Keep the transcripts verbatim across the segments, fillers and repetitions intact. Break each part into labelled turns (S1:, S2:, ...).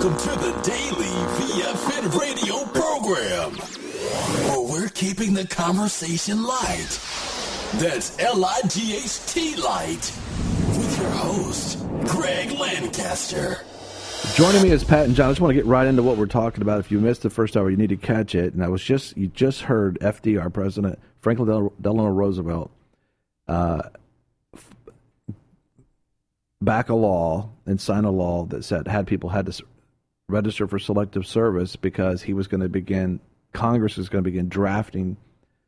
S1: Welcome to the Daily V F N radio program, where we're keeping the conversation light. That's L I G H T light. With your host, Greg Lancaster.
S2: Joining me is Pat and John. I just want to get right into what we're talking about. If you missed the first hour, you need to catch it. And I was just, you just heard F D R, President Franklin Del- Delano Roosevelt, uh, back a law and sign a law that said had people had to register for selective service because he was going to begin, Congress is going to begin drafting,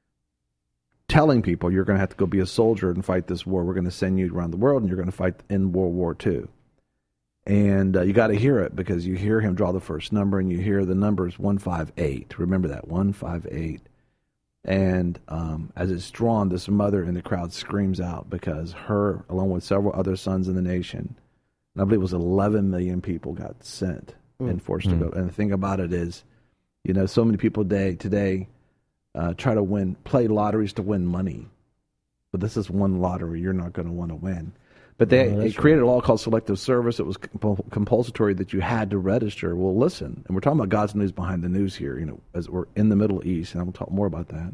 S2: telling people you're going to have to go be a soldier and fight this war. We're going to send you around the world and you're going to fight in World War Two. And uh, you got to hear it because you hear him draw the first number and you hear the numbers one five eight. Remember that, one five eight. And um, as it's drawn, this mother in the crowd screams out because her, along with several other sons in the nation, and I believe it was eleven million people got sent mm. and forced mm. to go. And the thing about it is, you know, so many people today, today uh, try to win, play lotteries to win money. But this is one lottery you're not going to want to win. But they, oh, they created right. a law called selective service. It was comp- compulsory that you had to register. Well, listen, and we're talking about God's news behind the news here, you know, as we're in the Middle East, and I'm going to talk more about that,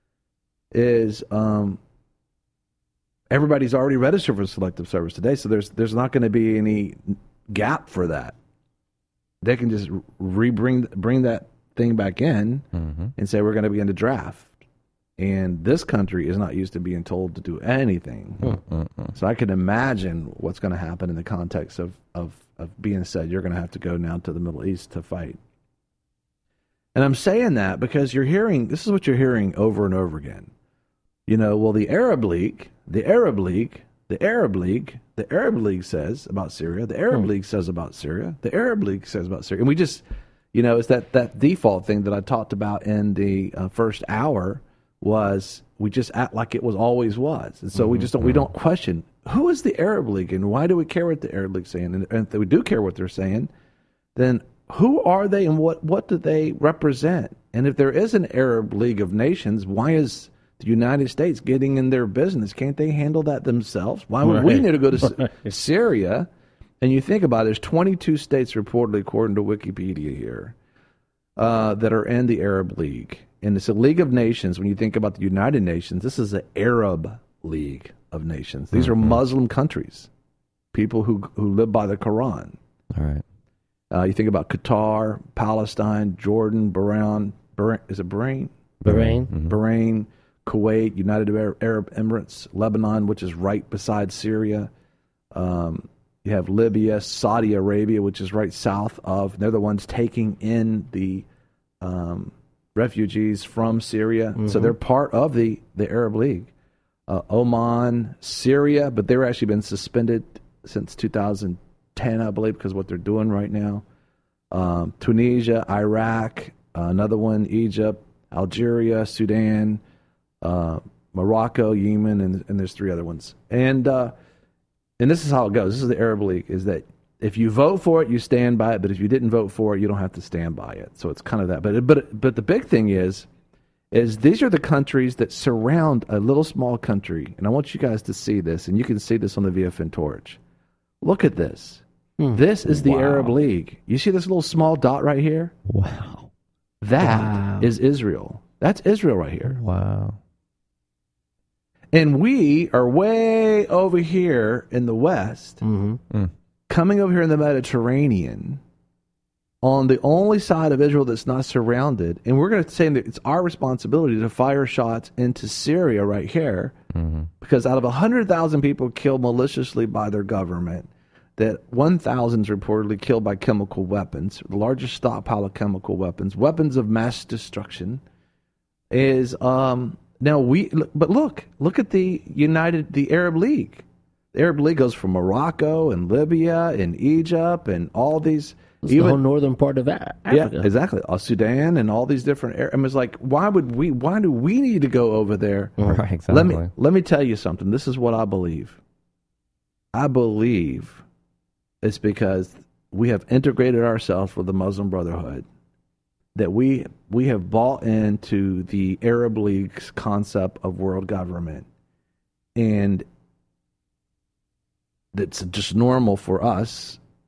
S2: is um, everybody's already registered for selective service today, so there's there's not going to be any gap for that. They can just re-bring bring that thing back in mm-hmm. and say we're going to begin to draft. And this country is not used to being told to do anything. Mm-hmm. So I can imagine what's going to happen in the context of, of, of being said, you're going to have to go now to the Middle East to fight. And I'm saying that because you're hearing, this is what you're hearing over and over again. You know, well, the Arab League, the Arab League, the Arab League, the Arab League says about Syria, the Arab hmm. League says about Syria, the Arab League says about Syria. And we just, you know, it's that, that default thing that I talked about in the uh, first hour was we just act like it was always was. And so mm-hmm. we just don't, we don't question who is the Arab League and why do we care what the Arab League's saying? And, and if we do care what they're saying, then who are they and what, what do they represent? And if there is an Arab League of Nations, why is the United States getting in their business? Can't they handle that themselves? Why would right. we need to go to right. Syria? And you think about it, there's twenty-two states reportedly, according to Wikipedia here, uh, that are in the Arab League. And it's a League of Nations. When you think about the United Nations, this is an Arab League of Nations. These mm-hmm. are Muslim countries, people who who live by the Quran.
S3: All right.
S2: Uh, you think about Qatar, Palestine, Jordan, Bahrain. Bahrain is it Bahrain?
S3: Bahrain.
S2: Mm-hmm. Bahrain, Kuwait, United Arab Emirates, Lebanon, which is right beside Syria. Um, you have Libya, Saudi Arabia, which is right south of. They're the ones taking in the Um, refugees from Syria. Mm-hmm. So they're part of the, the Arab League. Uh, Oman, Syria, but they've actually been suspended since two thousand ten, I believe, because of what they're doing right now. Um, Tunisia, Iraq, uh, another one, Egypt, Algeria, Sudan, uh, Morocco, Yemen, and, and there's three other ones. And uh, and this is how it goes. This is the Arab League, is that if you vote for it, you stand by it. But if you didn't vote for it, you don't have to stand by it. So it's kind of that. But but but the big thing is, is these are the countries that surround a little small country. And I want you guys to see this, and you can see this on the V F N Torch. Look at this. Hmm. This is the wow. Arab League. You see this little small dot right here?
S3: Wow.
S2: That
S3: wow.
S2: is Israel. That's Israel right here.
S3: Wow.
S2: And we are way over here in the West.
S3: Mm-hmm. Mm.
S2: Coming over here in the Mediterranean on the only side of Israel that's not surrounded, and we're going to say that it's our responsibility to fire shots into Syria right here, mm-hmm. because out of one hundred thousand people killed maliciously by their government, that one thousand is reportedly killed by chemical weapons, the largest stockpile of chemical weapons, weapons of mass destruction, is, um, now we, but look, look at the United, the Arab League. The Arab League goes from Morocco and Libya and Egypt and all these.
S3: It's even, the whole northern part of Africa.
S2: Yeah, exactly. Uh, Sudan and all these different areas. I mean, it's like, why would we? Why do we need to go over there?
S3: Right, exactly.
S2: Let me let me tell you something. This is what I believe. I believe it's because we have integrated ourselves with the Muslim Brotherhood, that we we have bought into the Arab League's concept of world government, and that's just normal for us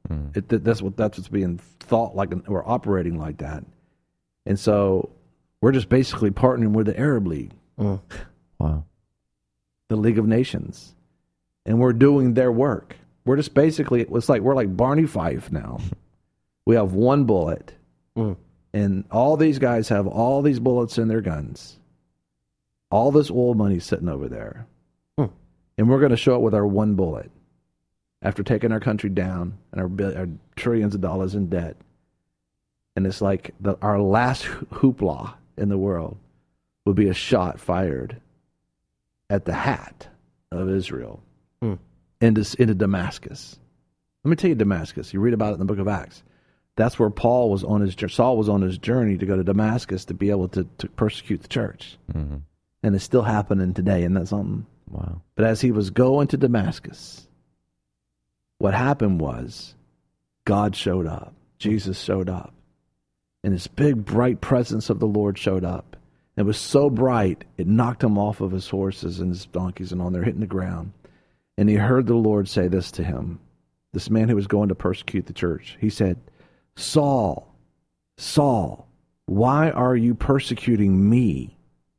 S2: Mm. It, that's what that's what's being thought like. We're operating like that, and so we're just basically partnering with the Arab League,
S3: mm.
S2: wow, the League of Nations, and we're doing their work. We're just basically it's like we're like Barney Fife now. We have one bullet,
S3: mm.
S2: and all these guys have all these bullets in their guns. All this oil money sitting over there,
S3: mm.
S2: and we're going to show it with our one bullet. After taking our country down and our, our trillions of dollars in debt. And it's like the, our last hoopla in the world would be a shot fired at the hat of Israel
S3: hmm.
S2: into, into Damascus. Let me tell you Damascus. You read about it in the book of Acts. That's where Paul was on his Saul was on his journey to go to Damascus to be able to, to persecute the church.
S3: Mm-hmm.
S2: And it's still happening today. Isn't that something?
S3: Wow.
S2: But as he was going to Damascus, what happened was God showed up. Jesus showed up. And this big, bright presence of the Lord showed up. It was so bright, it knocked him off of his horses and his donkeys and on there, hitting the ground. And he heard the Lord say this to him, this man who was going to persecute the church. He said, Saul, Saul, why are you persecuting me?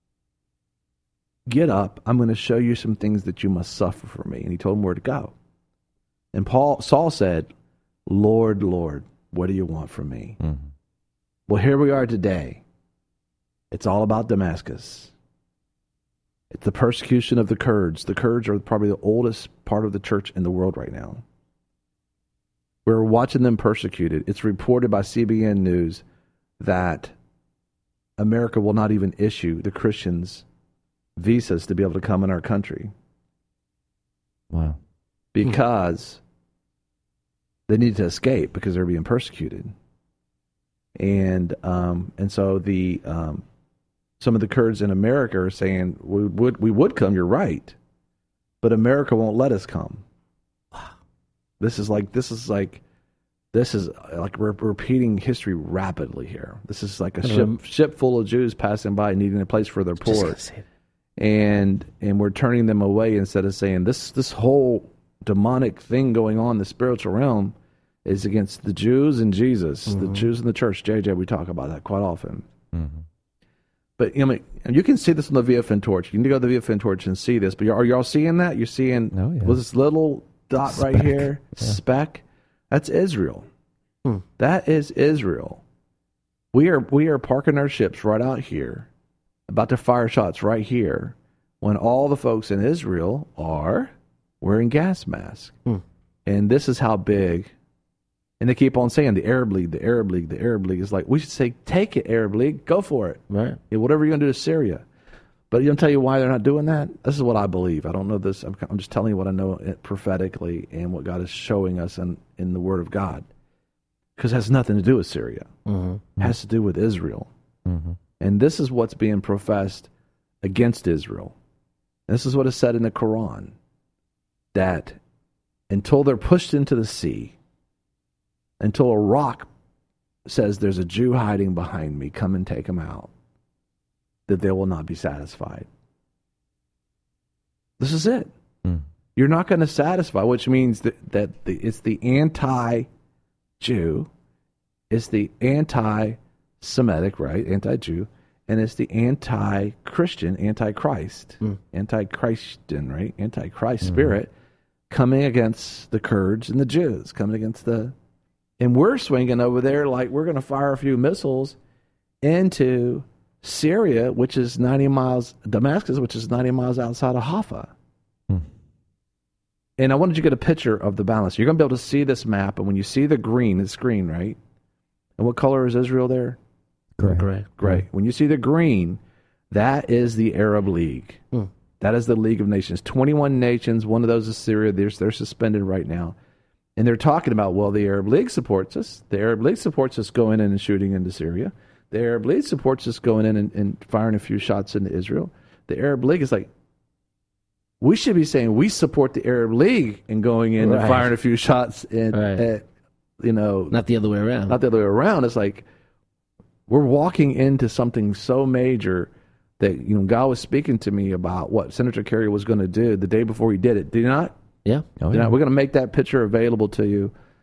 S2: Get up. I'm going to show you some things that you must suffer for me. And he told him where to go. And Paul Saul said, Lord, Lord, what do you want from me?
S3: Mm-hmm.
S2: Well, here we are today. It's all about Damascus. It's the persecution of the Kurds. The Kurds are probably the oldest part of the church in the world right now. We're watching them persecuted. It's reported by C B N News that America will not even issue the Christians visas to be able to come in our country.
S3: Wow.
S2: Because they need to escape because they're being persecuted. And um, and so the um, some of the Kurds in America are saying, we would we would come, you're right, but America won't let us come. This is like this is like this is like we're repeating history rapidly here. This is like a ship ship full of Jews passing by needing a place for their port. And and we're turning them away instead of saying this this whole demonic thing going on in the spiritual realm is against the Jews and Jesus, mm-hmm. the Jews and the church. J J, we talk about that quite often.
S3: Mm-hmm.
S2: But you know, you can see this on the V F N torch. You can go to the V F N torch and see this. But are y'all seeing that? You're seeing
S3: oh, yeah.
S2: with this little dot
S3: speck.
S2: right here,
S3: yeah.
S2: speck. That's Israel.
S3: Hmm.
S2: That is Israel. We are we are parking our ships right out here, about to fire shots right here, when all the folks in Israel are wearing gas masks.
S3: Hmm.
S2: And this is how big. And they keep on saying the Arab League, the Arab League, the Arab League. Is like, we should say, take it, Arab League. Go for it.
S3: Right.
S2: Yeah, whatever you're going to do to Syria. But you know, tell you why they're not doing that? This is what I believe. I don't know this. I'm, I'm just telling you what I know prophetically and what God is showing us in, in the Word of God. Because it has nothing to do with Syria.
S3: Mm-hmm.
S2: It has to do with Israel.
S3: Mm-hmm.
S2: And this is what's being professed against Israel. This is what is said in the Quran. That until they're pushed into the sea, until a rock says there's a Jew hiding behind me, come and take him out, that they will not be satisfied. This is it.
S3: Mm.
S2: You're not going to satisfy, which means that, that the, it's the anti-Jew, it's the anti-Semitic, right, anti-Jew, and it's the anti-Christian, anti-Christ,
S3: mm.
S2: anti-Christian, right, anti-Christ
S3: mm.
S2: spirit coming against the Kurds and the Jews, coming against the... And we're swinging over there like we're going to fire a few missiles into Syria, which is ninety miles, Damascus, which is ninety miles outside of Haifa.
S3: Hmm.
S2: And I wanted you to get a picture of the balance. You're going to be able to see this map, and when you see the green, it's green, right? And what color is Israel there?
S3: Gray.
S2: Gray. Gray. When you see the green, that is the Arab League.
S3: Hmm.
S2: That is the League of Nations. twenty-one nations, one of those is Syria. They're, they're suspended right now. And they're talking about, well, the Arab League supports us. The Arab League supports us going in and shooting into Syria. The Arab League supports us going in and, and firing a few shots into Israel. The Arab League is like, we should be saying we support the Arab League and going in
S3: right.
S2: and firing a few shots in,
S3: right.
S2: at, you know.
S3: Not the other way around.
S2: Not the other way around. It's like, we're walking into something so major that, you know, God was speaking to me about what Senator Kerry was going to do the day before he did it. Did he not?
S3: Yeah.
S2: Oh, yeah. We're going to make that picture available to you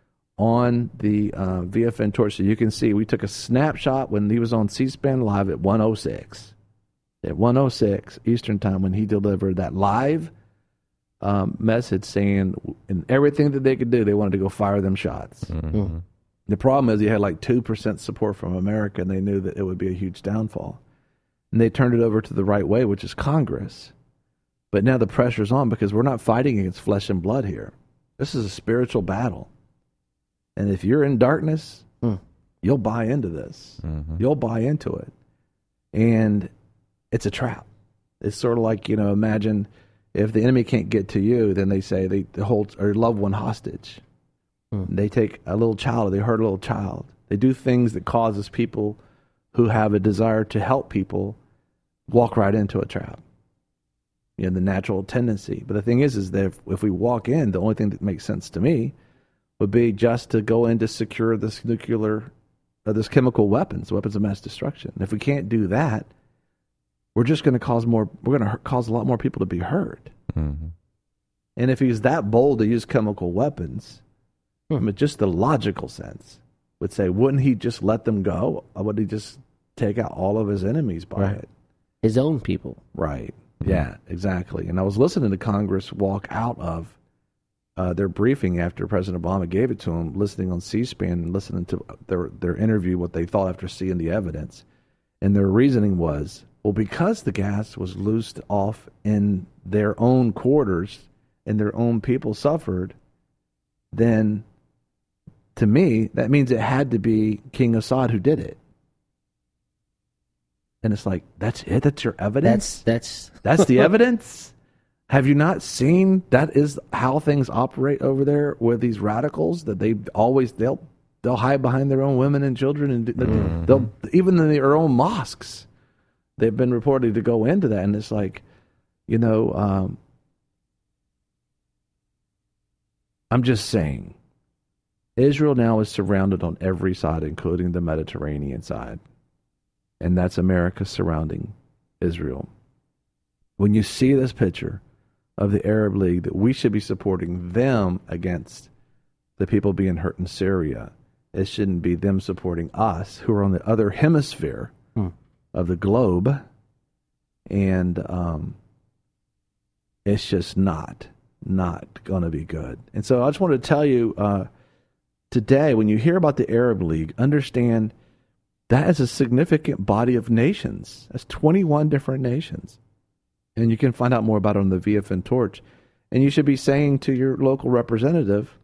S2: on the uh, V F N torch, so you can see we took a snapshot when he was on C-SPAN Live at one oh six. At one oh six Eastern Time when he delivered that live um, message saying in everything that they could do, they wanted to go fire them shots.
S3: Mm-hmm.
S2: The problem is he had like two percent support from America, and they knew that it would be a huge downfall. And they turned it over to the right way, which is Congress. But now the pressure's on because we're not fighting against flesh and blood here. This is a spiritual battle. And if you're in darkness, mm. you'll buy into this. Mm-hmm. You'll buy into it. And it's a trap. It's sort of like, you know, imagine if the enemy can't get to you, then they say they hold a loved one hostage. Mm. They take a little child, they hurt a little child. They do things that causes people who have a desire to help people walk right into a trap. You know, the natural tendency. But the thing is, is that if, if we walk in, the only thing that makes sense to me would be just to go in to secure this nuclear, or this chemical weapons, weapons of mass destruction. And if we can't do that, we're just going to cause more, we're going to cause a lot more people to be hurt. Mm-hmm. And if he's that bold to use chemical weapons, hmm. I mean, just the logical sense would say, wouldn't he just let them go? Or would he just take out all of his enemies by
S3: right.
S2: it?
S3: His own people.
S2: Right. Yeah, exactly. And I was listening to Congress walk out of uh, their briefing after President Obama gave it to them, listening on C-SPAN and listening to their, their interview, what they thought after seeing the evidence. And their reasoning was, well, because the gas was loosed off in their own quarters and their own people suffered, then to me, that means it had to be King Assad who did it. And it's like, that's it? That's your evidence?
S3: That's that's
S2: that's the evidence? Have you not seen that is how things operate over there with these radicals, that they always, they'll they'll hide behind their own women and children, and mm-hmm. they'll, even in their own mosques, they've been reported to go into that. And it's like, you know, um, I'm just saying, Israel now is surrounded on every side, including the Mediterranean side. And that's America surrounding Israel. When you see this picture of the Arab League, that we should be supporting them against the people being hurt in Syria, it shouldn't be them supporting us, who are on the other hemisphere hmm. of the globe. And um, it's just not, not going to be good. And so I just wanted to tell you uh, today, when you hear about the Arab League, understand that is a significant body of nations. That's twenty-one different nations. And you can find out more about it on the V F N Torch. And you should be saying to your local representative,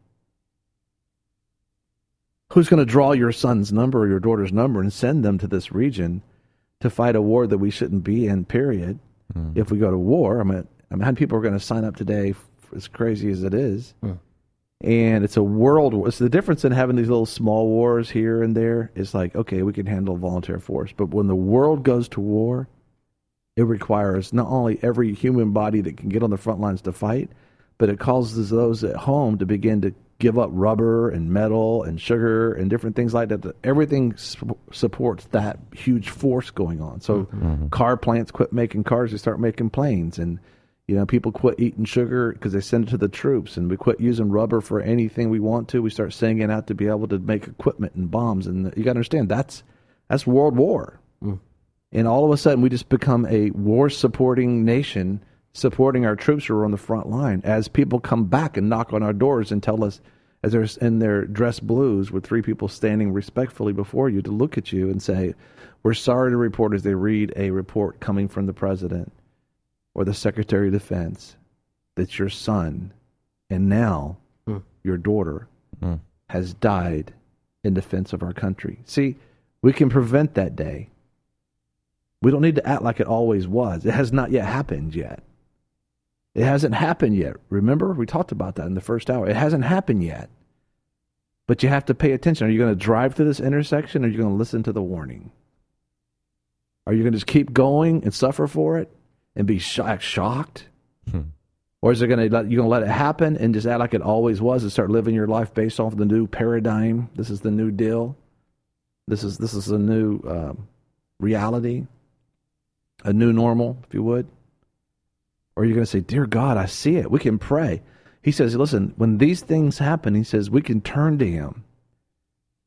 S2: who's going to draw your son's number or your daughter's number and send them to this region to fight a war that we shouldn't be in, period. Mm. If we go to war, I mean, I mean, how many people are going to sign up today, as crazy as it is? Mm. And it's a world war. It's the difference in having these little small wars here and there. It's like, okay, we can handle volunteer force. But when the world goes to war, it requires not only every human body that can get on the front lines to fight, but it causes those at home to begin to give up rubber and metal and sugar and different things like that. Everything su- supports that huge force going on. So mm-hmm. car plants quit making cars, they start making planes. And you know, people quit eating sugar because they send it to the troops, and we quit using rubber for anything we want to. We start sending it out to be able to make equipment and bombs. And you got to understand, that's that's world war. Mm. And all of a sudden, we just become a war-supporting nation, supporting our troops who are on the front line. As people come back and knock on our doors and tell us, as they're in their dress blues with three people standing respectfully before you to look at you and say, we're sorry to report, as they read a report coming from the president or the Secretary of Defense, that your son and now mm. your daughter mm. has died in defense of our country. See, we can prevent that day. We don't need to act like it always was. It has not yet happened yet. It hasn't happened yet. Remember, we talked about that in the first hour. It hasn't happened yet. But you have to pay attention. Are you going to drive through this intersection, or are you going to listen to the warning? Are you going to just keep going and suffer for it and be shocked? shocked? Hmm. Or is it going to let, you going to let it happen and just act like it always was and start living your life based off the new paradigm? This is the new deal. This is this is a new um, reality, a new normal, if you would. Or are you going to say, dear God, I see it. We can pray. He says, listen, when these things happen, he says, we can turn to him.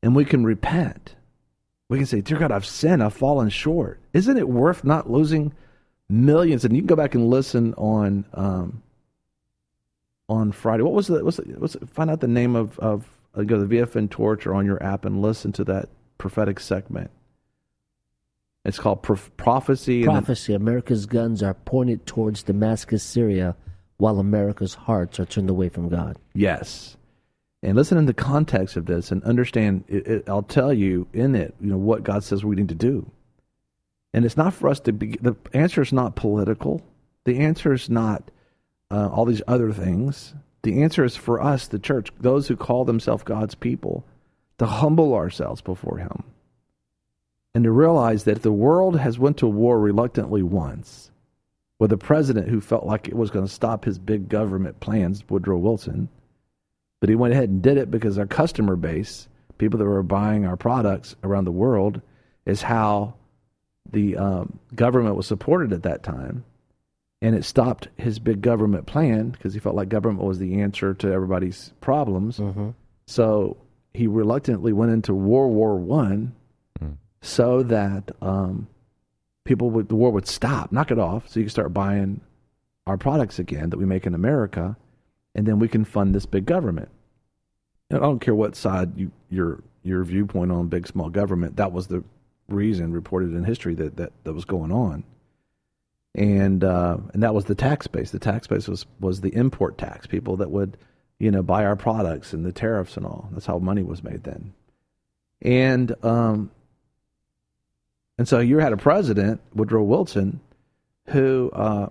S2: and we can repent. We can say, dear God, I've sinned, I've fallen short. Isn't it worth not losing millions? And you can go back and listen on um, on Friday. What was the, what's the, what's the, find out the name of, of uh, go to the V F N Torch or on your app and listen to that prophetic segment. It's called Pro- Prophecy.
S3: Prophecy. And America's guns are pointed towards Damascus, Syria, while America's hearts are turned away from God.
S2: Yes. And listen in the context of this and understand, it, it, I'll tell you in it, you know, what God says we need to do. And it's not for us to be, the answer is not political. The answer is not uh, all these other things. The answer is for us, the church, those who call themselves God's people, to humble ourselves before Him. And to realize that the world has went to war reluctantly once with a president who felt like it was going to stop his big government plans, Woodrow Wilson. But he went ahead and did it because our customer base, people that were buying our products around the world, is how the um, government was supported at that time. And it stopped his big government plan because he felt like government was the answer to everybody's problems. Mm-hmm. So he reluctantly went into World War One mm. so that um, people would, the war would stop, knock it off, so you can start buying our products again that we make in America. And then we can fund this big government. And I don't care what side you, your your viewpoint on big, small government, that was the reason reported in history that, that, that was going on. And uh, and that was the tax base. The tax base was, was the import tax, people that would, you know, buy our products and the tariffs and all. That's how money was made then. And um, and so you had a president, Woodrow Wilson, who uh,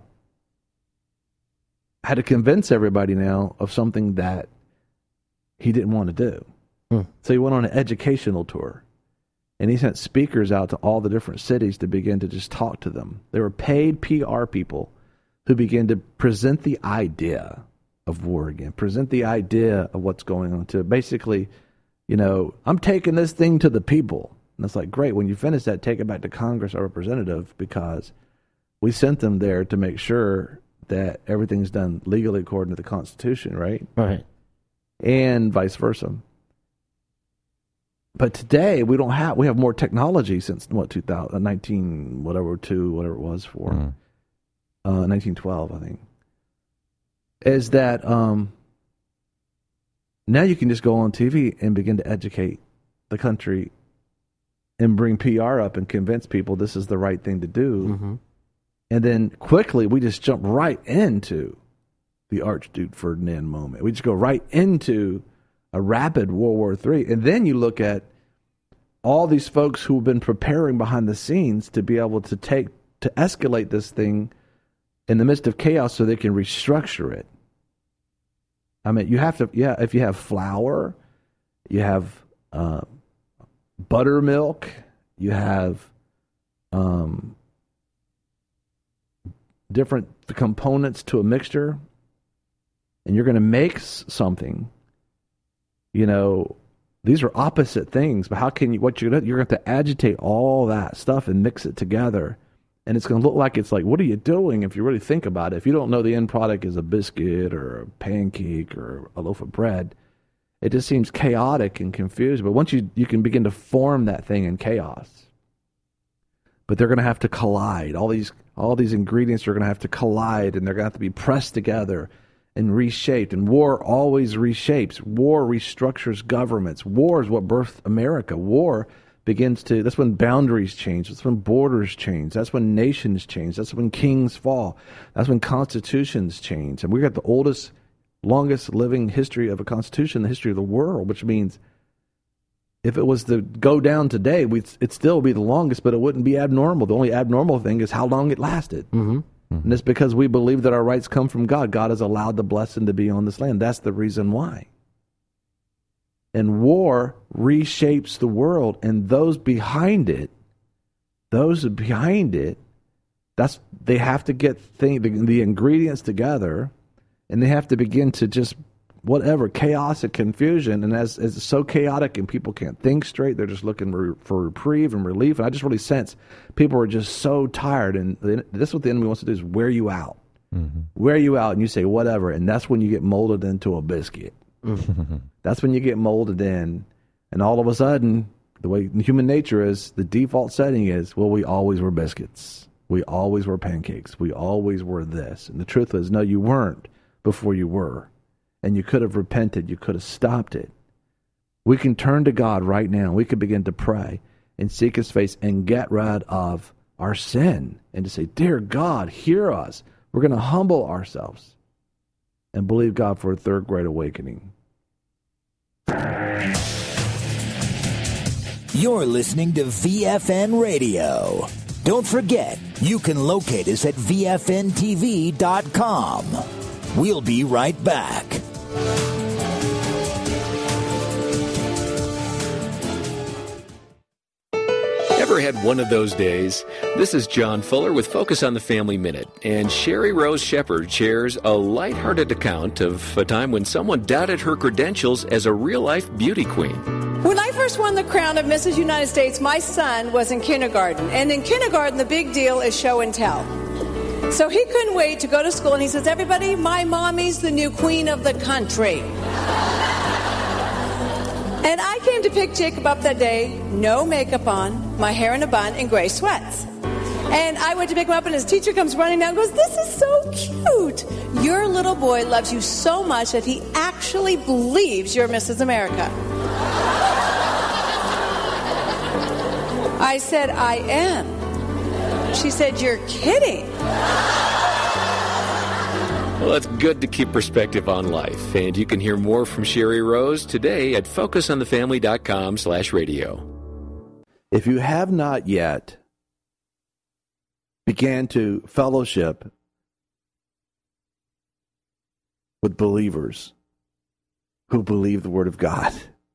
S2: had to convince everybody now of something that he didn't want to do. Hmm. So he went on an educational tour, and he sent speakers out to all the different cities to begin to just talk to them. They were paid P R people who began to present the idea of war again, present the idea of what's going on, to basically, you know, I'm taking this thing to the people. And it's like, great, when you finish that, take it back to Congress or representative, because we sent them there to make sure that everything's done legally according to the Constitution, right?
S3: Right.
S2: And vice versa. But today we don't have, we have more technology since what, two thousand, nineteen, whatever, two, whatever it was for, mm. uh, nineteen twelve, I think. Is that um, now you can just go on T V and begin to educate the country and bring P R up and convince people this is the right thing to do. Mm-hmm. And then quickly, we just jump right into the Archduke Ferdinand moment. We just go right into a rapid World War Three. And then you look at all these folks who have been preparing behind the scenes to be able to take, to escalate this thing in the midst of chaos so they can restructure it. I mean, you have to, yeah, if you have flour, you have uh, buttermilk, you have um, different components to a mixture, and you're going to make something, you know, these are opposite things, but how can you, what you're going to, you're going to have to agitate all that stuff and mix it together. And it's going to look like, it's like, what are you doing if you really think about it? If you don't know the end product is a biscuit or a pancake or a loaf of bread, it just seems chaotic and confused. But once you, you can begin to form that thing in chaos. But they're going to have to collide. All these all these ingredients are going to have to collide, and they're going to have to be pressed together and reshaped. And war always reshapes. War restructures governments. War is what birthed America. War begins to, that's when boundaries change. That's when borders change. That's when nations change. That's when kings fall. That's when constitutions change. And we've got the oldest, longest living history of a constitution in the history of the world, which means if it was to go down today, we'd, it'd still be the longest, but it wouldn't be abnormal. The only abnormal thing is how long it lasted. Mm-hmm. Mm-hmm. And it's because we believe that our rights come from God. God has allowed the blessing to be on this land. That's the reason why. And war reshapes the world, and those behind it, those behind it, that's they have to get thing, the, the ingredients together, and they have to begin to just whatever chaos and confusion. And as, as it's so chaotic and people can't think straight, they're just looking for, for reprieve and relief. And I just really sense people are just so tired, and the, this is what the enemy wants to do, is wear you out, mm-hmm. wear you out, and you say whatever, and that's when you get molded into a biscuit. That's when you get molded in And all of a sudden, the way human nature is, the default setting is, well, we always were biscuits. We always were pancakes. We always were this. And the truth is, no, you weren't before you were. And you could have repented. You could have stopped it. We can turn to God right now. We can begin to pray and seek his face and get rid of our sin. And to say, dear God, hear us. We're going to humble ourselves and believe God for a third great awakening.
S4: You're listening to V F N Radio. Don't forget, you can locate us at V F N T V dot com. We'll be right back.
S5: Ever had one of those days? This is John Fuller with Focus on the Family Minute, and Sherry Rose Shepherd shares a lighthearted account of a time when someone doubted her credentials as a real-life beauty queen.
S6: When I first won the crown of Missus United States, my son was in kindergarten, and in kindergarten the big deal is show and tell. So he couldn't wait to go to school, and he says, everybody, my mommy's the new queen of the country. And I came to pick Jacob up that day, no makeup on, my hair in a bun, and gray sweats. And I went to pick him up, and his teacher comes running down and goes, this is so cute. Your little boy loves you so much that he actually believes you're Missus America. I said, I am. She said, you're kidding.
S5: Well, it's good to keep perspective on life, and you can hear more from Sherry Rose today at focus on the family dot com slash radio.
S2: If you have not yet began to fellowship with believers who believe the Word of God,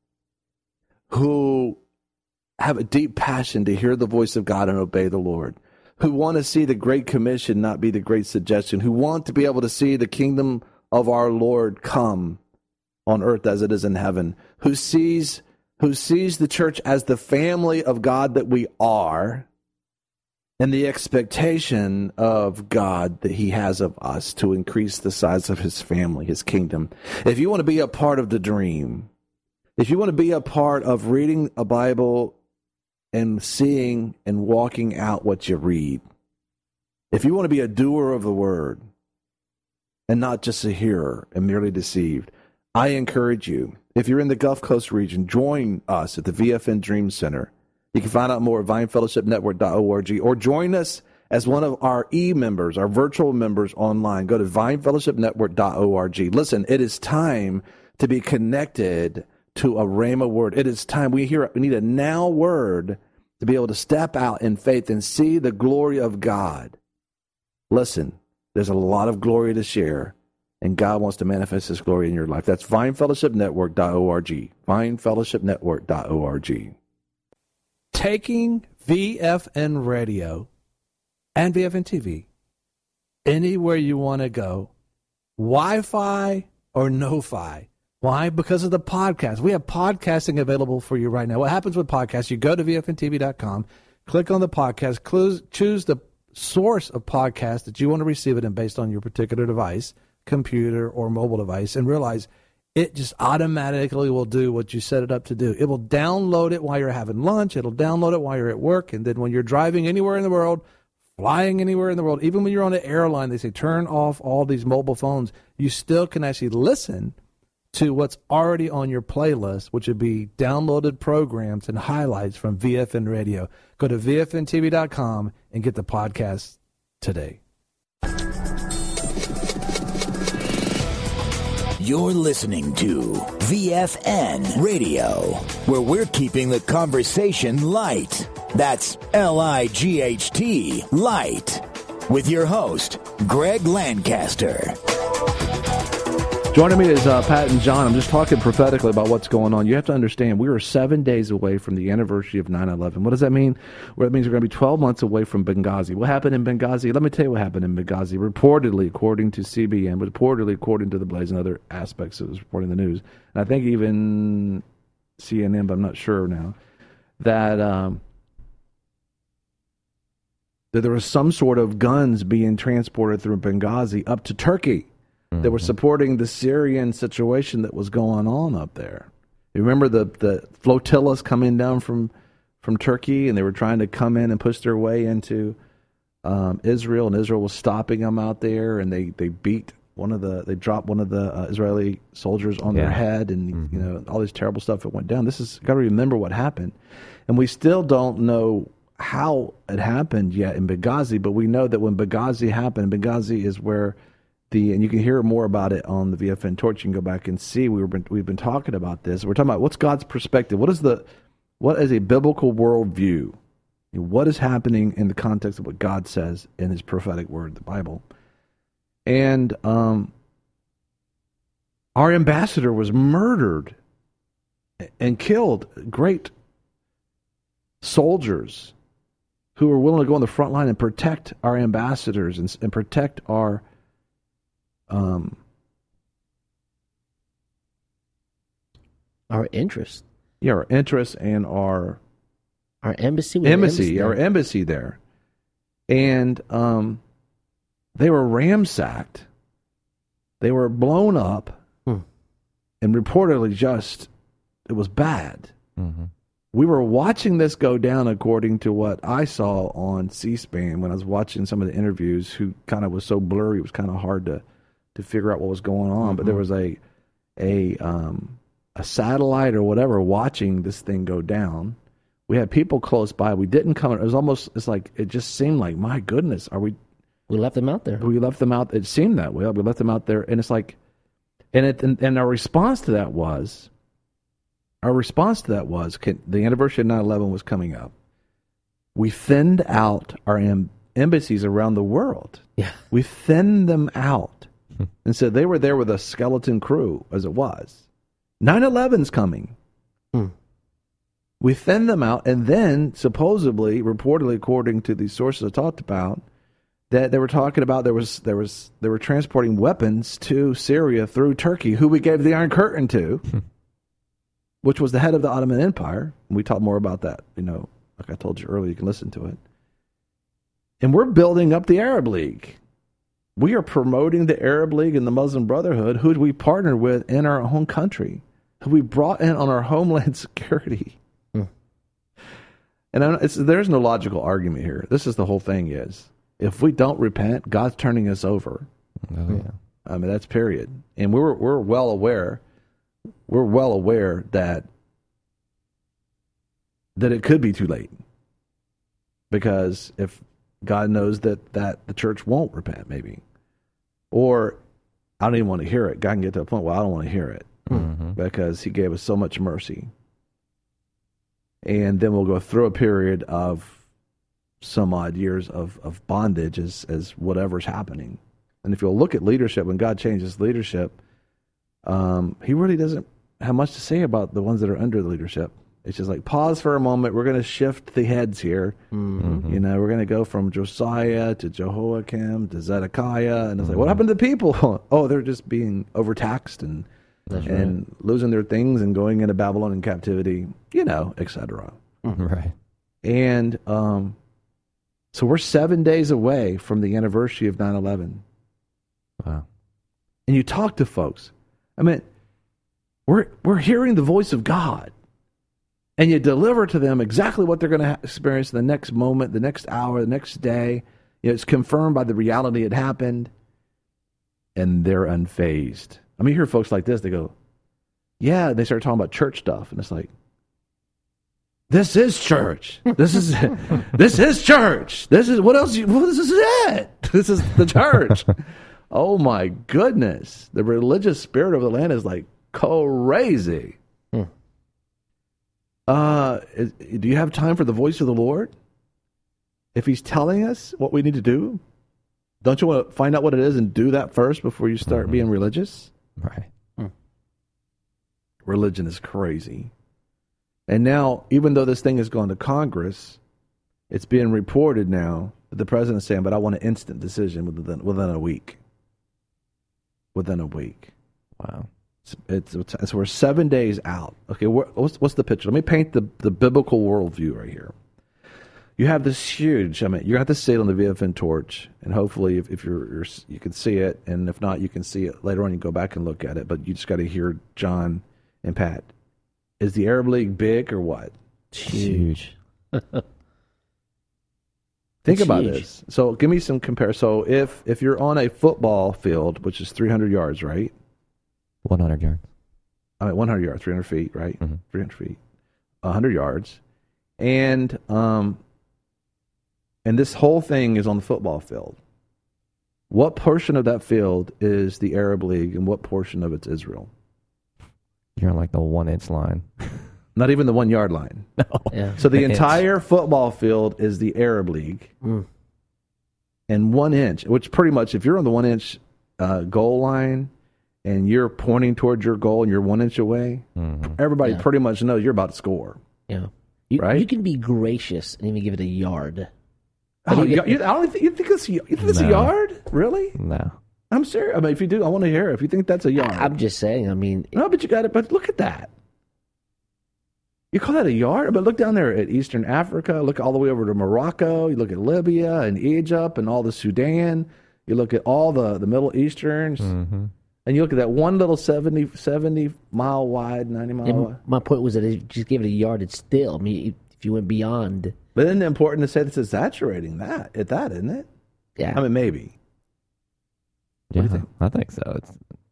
S2: who have a deep passion to hear the voice of God and obey the Lord, who want to see the Great Commission not be the Great Suggestion, who want to be able to see the kingdom of our Lord come on earth as it is in heaven, who sees who sees the church as the family of God that we are, and the expectation of God that he has of us to increase the size of his family, his kingdom. If you want to be a part of the dream, if you want to be a part of reading a Bible and seeing and walking out what you read, if you want to be a doer of the word and not just a hearer and merely deceived, I encourage you, if you're in the Gulf Coast region, join us at the V F N Dream Center. You can find out more at vine fellowship network dot org, or join us as one of our e-members, our virtual members online. Go to vine fellowship network dot org. Listen, it is time to be connected to a Rhema word. It is time. We hear we need a now word to be able to step out in faith and see the glory of God. Listen, there's a lot of glory to share, and God wants to manifest his glory in your life. That's vine fellowship network dot org. vine fellowship network dot org. Taking V F N Radio and V F N T V anywhere you want to go, Wi-Fi or no-fi. Why? Because of the podcast. We have podcasting available for you right now. What happens with podcasts, you go to V F N T V dot com, click on the podcast, choose the source of podcast that you want to receive it in based on your particular device, computer or mobile device, and realize it just automatically will do what you set it up to do. It will download it while you're having lunch. It'll download it while you're at work. And then when you're driving anywhere in the world, flying anywhere in the world, even when you're on an airline, they say turn off all these mobile phones. You still can actually listen to what's already on your playlist, which would be downloaded programs and highlights from V F N Radio. Go to V F N T V dot com and get the podcast today.
S4: You're listening to V F N Radio, where we're keeping the conversation light. That's L I G H T, light. With your host, Greg Lancaster.
S2: Joining me is uh, Pat and John. I'm just talking prophetically about what's going on. You have to understand, we are seven days away from the anniversary of nine eleven. What does that mean? Well, it means we're going to be twelve months away from Benghazi. What happened in Benghazi? Let me tell you what happened in Benghazi. Reportedly, according to C B N, but reportedly, according to The Blaze and other aspects that was reporting the news, and I think even C N N, but I'm not sure now, that, um, that there was some sort of guns being transported through Benghazi up to Turkey. They were supporting the Syrian situation that was going on up there. You remember the, the flotillas coming down from, from Turkey, and they were trying to come in and push their way into um, Israel, and Israel was stopping them out there, and they, they beat one of the, they dropped one of the uh, Israeli soldiers on
S7: Yeah.
S2: their head, and
S7: Mm-hmm.
S2: you know all this terrible stuff that went down. This is got to remember what happened, and we still don't know how it happened yet in Benghazi, but we know that when Benghazi happened, Benghazi is where the, and you can hear more about it on the V F N Torch. You can go back and see. We were been, we've been talking about this. We're talking about what's God's perspective. What is the, what is a biblical worldview? What is happening in the context of what God says in His prophetic word, the Bible? And um, our ambassador was murdered and killed. Great soldiers who were willing to go on the front line and protect our ambassadors and, and protect our um
S3: Our interest.
S2: yeah our interests and our
S3: Our embassy. we have an
S2: embassy, our
S3: there.
S2: embassy there, and um they were ransacked, they were blown up,
S3: Hmm.
S2: and reportedly just it was bad.
S7: Mm-hmm.
S2: We were watching this go down according to what I saw on C-SPAN when I was watching some of the interviews, who kind of was so blurry, it was kind of hard to, to figure out what was going on. Mm-hmm. But there was a a um, a satellite or whatever watching this thing go down. We had people close by. We didn't come. It was almost, it's like, it just seemed like, my goodness, are we,
S3: We left them out there.
S2: we left them out. It seemed that way. We left them out there. And it's like, and it, and, and our response to that was, Our response to that was, the anniversary of nine eleven was coming up. We thinned out our em- embassies around the world.
S3: Yeah.
S2: We thinned them out. And so they were there with a skeleton crew, as it was. nine eleven's coming.
S3: Hmm.
S2: We thinned them out, and then, supposedly, reportedly, according to these sources I talked about, that they were talking about there was there was they were transporting weapons to Syria through Turkey, who we gave the Iron Curtain to. Which was the head of the Ottoman Empire. And we talk more about that, you know, like I told you earlier, you can listen to it. And we're building up the Arab League. We are promoting the Arab League and the Muslim Brotherhood, who we partnered with in our own country, who we brought in on our homeland security.
S3: Hmm.
S2: And I, it's, there's no logical argument here. This is the whole thing is, if we don't repent, God's turning us over.
S7: Oh, yeah.
S2: I mean, that's period. And we're we're well aware We're well aware that that it could be too late, because if God knows that, that the church won't repent, maybe, or I don't even want to hear it. God can get to a point where I don't want to hear it
S7: Mm-hmm.
S2: because He gave us so much mercy, and then we'll go through a period of some odd years of, of bondage as as whatever's happening. And if you'll look at leadership, when God changes leadership, Um, he really doesn't have much to say about the ones that are under the leadership. It's just like, pause for a moment. We're going to shift the heads here.
S3: Mm-hmm.
S2: You know, we're going to go from Josiah to Jehoiakim to Zedekiah. And it's like, what happened to the people? Oh, they're just being overtaxed and
S3: That's
S2: and losing their things and going into Babylonian captivity, you know, et cetera.
S7: Right.
S2: And um, so we're seven days away from the anniversary of nine eleven.
S7: Wow.
S2: And you talk to folks. I mean, we're we're hearing the voice of God, and you deliver to them exactly what they're going to ha- experience the next moment, the next hour, the next day. You know, it's confirmed by the reality it happened, and they're unfazed. I mean, you hear folks like this, they go, yeah, they start talking about church stuff, and it's like, this is church. This is this is church. This is, what else? You, what is it? This is the church. Oh my goodness. The religious spirit of the land is like crazy.
S3: Hmm.
S2: Uh, is, do you have time for the voice of the Lord? If He's telling us what we need to do, don't you want to find out what it is and do that first before you start
S7: Mm-hmm.
S2: being religious?
S7: Right.
S2: Religion is crazy. And now, even though this thing has gone to Congress, it's being reported now that the president's saying, but I want an instant decision within, within a week. Within a week.
S7: Wow.
S2: It's, it's, it's we're seven days out. Okay, what's, what's the picture? Let me paint the, the biblical worldview right here. You have this huge, I mean, you're going to have to see it on the V F N Torch, and hopefully if, if you're, you're, you can see it, and if not, you can see it later on, you can go back and look at it, but you just got to hear John and Pat Is the Arab League big or what?
S3: It's huge.
S2: Think
S3: It's
S2: about
S3: huge.
S2: this. So give me some compare. So if if you're on a football field, which is three hundred yards, right?
S7: one hundred yards.
S2: I mean, one hundred yards, three hundred feet, right?
S7: Mhm.
S2: three hundred feet, one hundred yards. And um, and this whole thing is on the football field. What portion of that field is the Arab League and what portion of it's Israel?
S7: You're on like the one inch line.
S2: Not even the one yard line.
S7: No.
S3: Yeah.
S2: So the
S7: An inch.
S2: entire football field is the Arab League.
S3: Mm.
S2: And one inch, which pretty much, if you're on the one inch uh, goal line and you're pointing towards your goal and you're one inch away,
S7: Mhm.
S2: everybody
S3: Yeah.
S2: pretty much knows you're about to score.
S3: Yeah. You,
S2: Right?
S3: you can be gracious and even give it a yard.
S2: Oh,
S3: you
S2: you,
S3: get-
S2: you, I don't think you think it's you think it's a
S7: No.
S2: yard, really?
S7: No.
S2: I'm serious. I mean, if you do, I want to hear. If you think that's a yard,
S3: I'm just saying, I mean,
S2: no, but you got it. But look at that. You call that a yard? But look down there at Eastern Africa. Look all the way over to Morocco. You look at Libya and Egypt and all the Sudan. You look at all the, the Middle Easterns.
S7: Mm-hmm.
S2: And you look at that one little seventy, seventy mile wide, ninety mile
S3: and
S2: wide.
S3: my point was that if you just give it a yard, it's still, I mean, if you went beyond,
S2: But isn't it important to say this is exaggerating that at that, isn't it?
S3: yeah.
S2: I mean, maybe.
S7: Yeah,
S2: do you think?
S7: I think so. It's,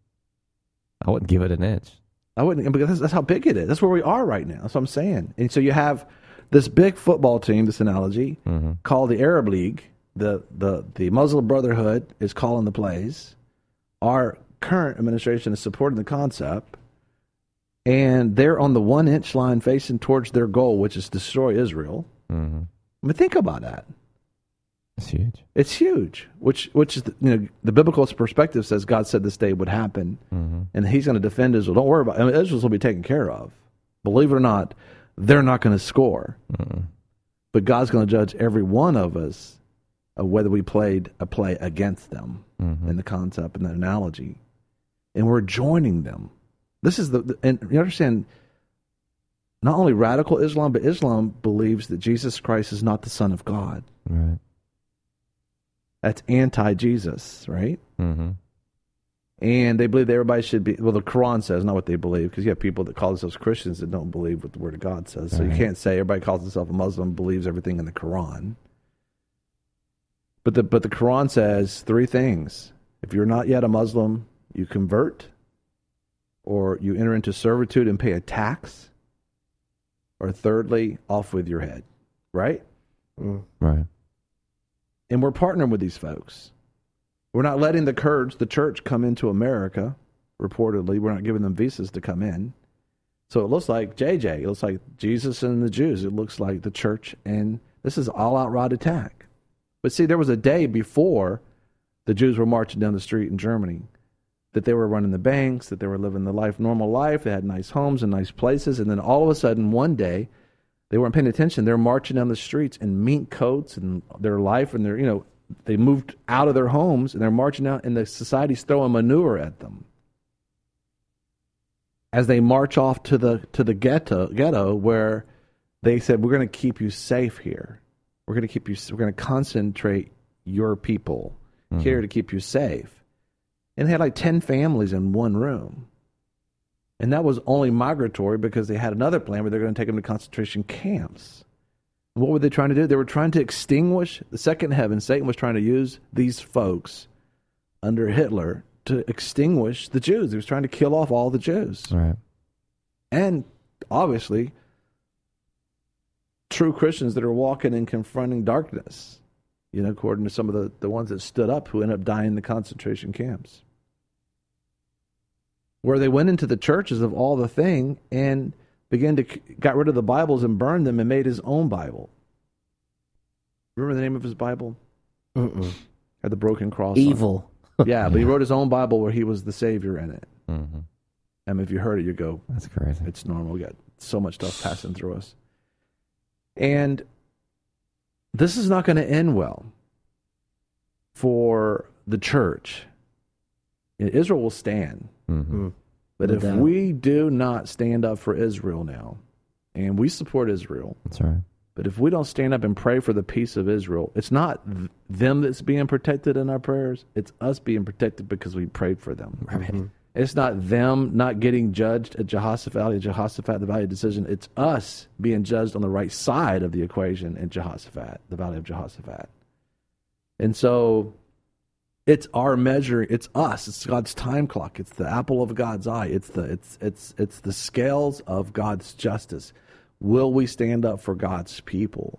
S7: I wouldn't give it an inch.
S2: I wouldn't, because that's, that's how big it is. That's where we are right now. That's what I'm saying. And so you have this big football team, this analogy,
S7: Mm-hmm.
S2: called the Arab League. The, the, the Muslim Brotherhood is calling the plays. Our current administration is supporting the concept. And they're on the one inch line facing towards their goal, which is destroy Israel.
S7: Mm-hmm.
S2: I mean, think about that.
S7: It's huge.
S2: It's huge, which which is the, you know the biblical perspective says God said this day would happen,
S7: Mm-hmm.
S2: and He's going to defend Israel. Don't worry about it. I mean, Israel's will be taken care of. Believe it or not, they're not going to score,
S7: Mm-hmm.
S2: but God's going to judge every one of us of whether we played a play against them
S7: Mm-hmm.
S2: in the concept and the analogy, and we're joining them. This is the, the and you understand. Not only radical Islam, but Islam believes that Jesus Christ is not the Son of God.
S7: Right.
S2: That's anti-Jesus, right?
S7: Mm-hmm.
S2: And they believe that everybody should be, well, the Quran says, not what they believe, because you have people that call themselves Christians that don't believe what the Word of God says. So you
S7: Right.
S2: can't say everybody calls themselves a Muslim believes everything in the Quran. But the, but the Quran says three things. If you're not yet a Muslim, you convert, or you enter into servitude and pay a tax, or thirdly, off with your head, right?
S7: Right.
S2: And we're partnering with these folks. We're not letting the Kurds, the church, come into America, reportedly. We're not giving them visas to come in. So it looks like J J. It looks like Jesus and the Jews. It looks like the church. And this is all-out right attack. But see, there was a day before the Jews were marching down the street in Germany that they were running the banks, that they were living the life, normal life. They had nice homes and nice places. And then all of a sudden, one day, they weren't paying attention. They're marching down the streets in mink coats and their life, and they're, you know, they moved out of their homes and they're marching out, and the society's throwing manure at them as they march off to the to the ghetto ghetto where they said, "We're going to keep you safe here. We're going to keep you. We're going to concentrate your people
S7: Mm-hmm.
S2: here to keep you safe." And they had like ten families in one room. And that was only migratory because they had another plan where they're going to take them to concentration camps. What were they trying to do? They were trying to extinguish the second heaven. Satan was trying to use these folks under Hitler to extinguish the Jews. He was trying to kill off all the Jews.
S7: Right.
S2: And obviously, true Christians that are walking and confronting darkness, you know, according to some of the, the ones that stood up who ended up dying in the concentration camps. Where they went into the churches of all the thing and began to got rid of the Bibles and burned them and made his own Bible. Remember the name of his Bible?
S3: Mm-mm.
S2: Had the broken cross on it.
S3: Evil.
S2: Yeah, but he wrote his own Bible where he was the Savior in it.
S7: Mm-hmm.
S2: I mean, if you heard it, you go,
S7: That's crazy.
S2: it's normal. We got so much stuff passing through us. And this is not going to end well for the church. Israel will stand.
S7: Mm-hmm.
S2: But
S3: No
S2: if
S3: doubt.
S2: we do not stand up for Israel now, and we support Israel,
S7: That's right.
S2: but if we don't stand up and pray for the peace of Israel, it's not th- them that's being protected in our prayers. It's us being protected because we prayed for them.
S3: Mhm.
S2: It's not them not getting judged at Jehoshaphat Valley, Jehoshaphat, the Valley of Decision. It's us being judged on the right side of the equation in Jehoshaphat, the Valley of Jehoshaphat. And so it's our measure. It's us. It's God's time clock. It's the apple of God's eye. It's the it's it's it's the scales of God's justice. Will we stand up for God's people?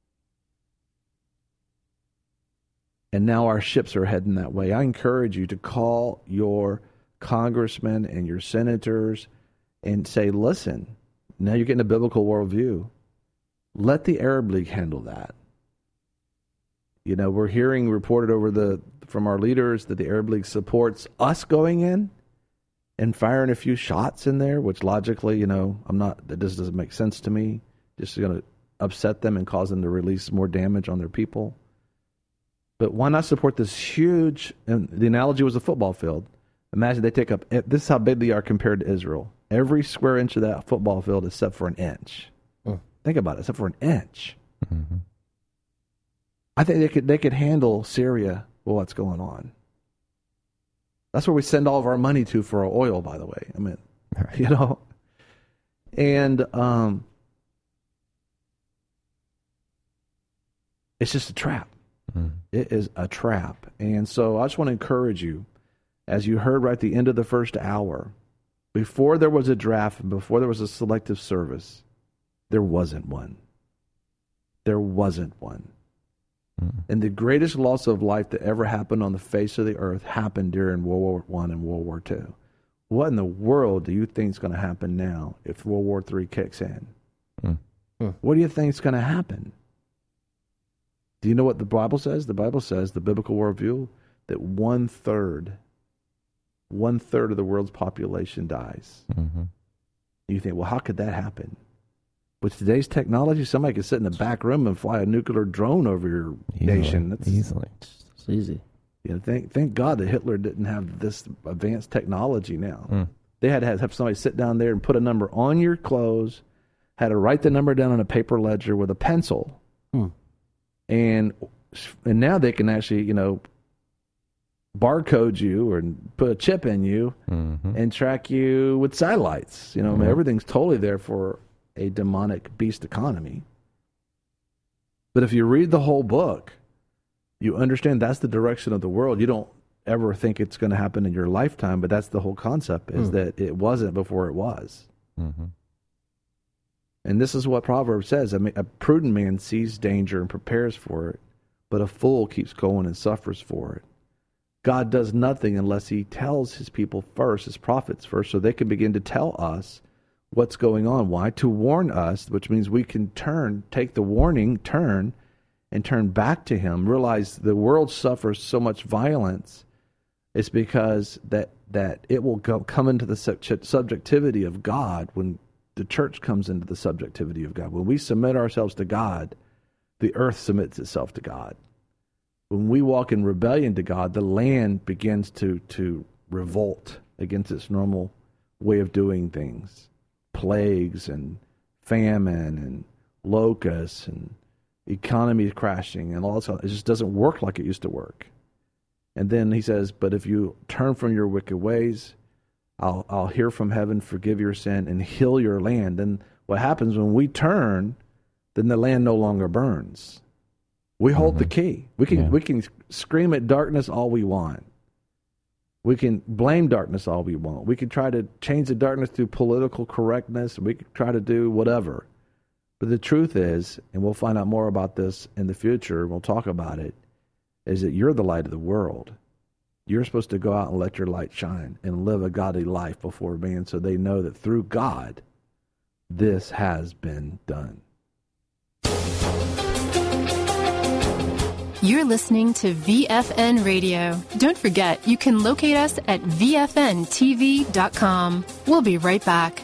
S2: And now our ships are heading that way. I encourage you to call your congressmen and your senators and say, listen, now you're getting a biblical worldview. Let the Arab League handle that. You know, we're hearing reported over the from our leaders that the Arab League supports us going in and firing a few shots in there, which logically, you know, I'm not, that just doesn't make sense to me. Just going to upset them and cause them to release more damage on their people. But why not support this huge, and the analogy was a football field. Imagine they take up, this is how big they are compared to Israel. Every square inch of that football field except for an inch. Mm. Think about it, except for an inch. Mm-hmm. I think they could they could handle Syria with what's going on. That's where we send all of our money to for our oil, by the way. I mean, right. You know. And um, it's just a trap. Mm. It is a trap. And so I just want to encourage you, as you heard right at the end of the first hour, before there was a draft, before there was a selective service, there wasn't one. There wasn't one. Mm. And the greatest loss of life that ever happened on the face of the earth happened during World War One and World War Two. What in the world do you think is going to happen now if World War Three kicks in? Mm. Mm. What do you think is going to happen? Do you know what the Bible says? The Bible says, the biblical worldview, that one third, one third of the world's population dies. Mm-hmm. You think, well, how could that happen? With today's technology, somebody could sit in the back room and fly a nuclear drone over your
S7: easily,
S2: nation. That's
S7: easily.
S3: It's easy.
S2: You know, thank thank God that Hitler didn't have this advanced technology now. Mm. They had to have somebody sit down there and put a number on your clothes, had to write the number down on a paper ledger with a pencil. Mm. And and now they can actually, you know, barcode you or put a chip in you mm-hmm. and track you with satellites. You know, mm-hmm. I mean, everything's totally there for a demonic beast economy. But if you read the whole book, you understand that's the direction of the world. You don't ever think it's going to happen in your lifetime, but that's the whole concept, is mm. that it wasn't before it was. Mm-hmm. And this is what Proverbs says. I mean, a prudent man sees danger and prepares for it, but a fool keeps going and suffers for it. God does nothing unless he tells his people first, his prophets first, so they can begin to tell us what's going on. Why? To warn us, which means we can turn, take the warning, turn, and turn back to him. Realize the world suffers so much violence. It's because that that it will go, come into the subjectivity of God when the church comes into the subjectivity of God. When we submit ourselves to God, the earth submits itself to God. When we walk in rebellion to God, the land begins to, to revolt against its normal way of doing things. Plagues and famine and locusts and economy crashing and all that. It just doesn't work like it used to work. And then he says, but if you turn from your wicked ways, I'll I'll hear from heaven, forgive your sin, and heal your land. And what happens when we turn, then the land no longer burns. We hold mm-hmm. the key. We can yeah. we can scream at darkness all we want. We can blame darkness all we want. We can try to change the darkness through political correctness. We can try to do whatever. But the truth is, and we'll find out more about this in the future, we'll talk about it, is that you're the light of the world. You're supposed to go out and let your light shine and live a godly life before man so they know that through God, this has been done.
S8: You're listening to V F N Radio. Don't forget, you can locate us at V F N T V dot com. We'll be right back.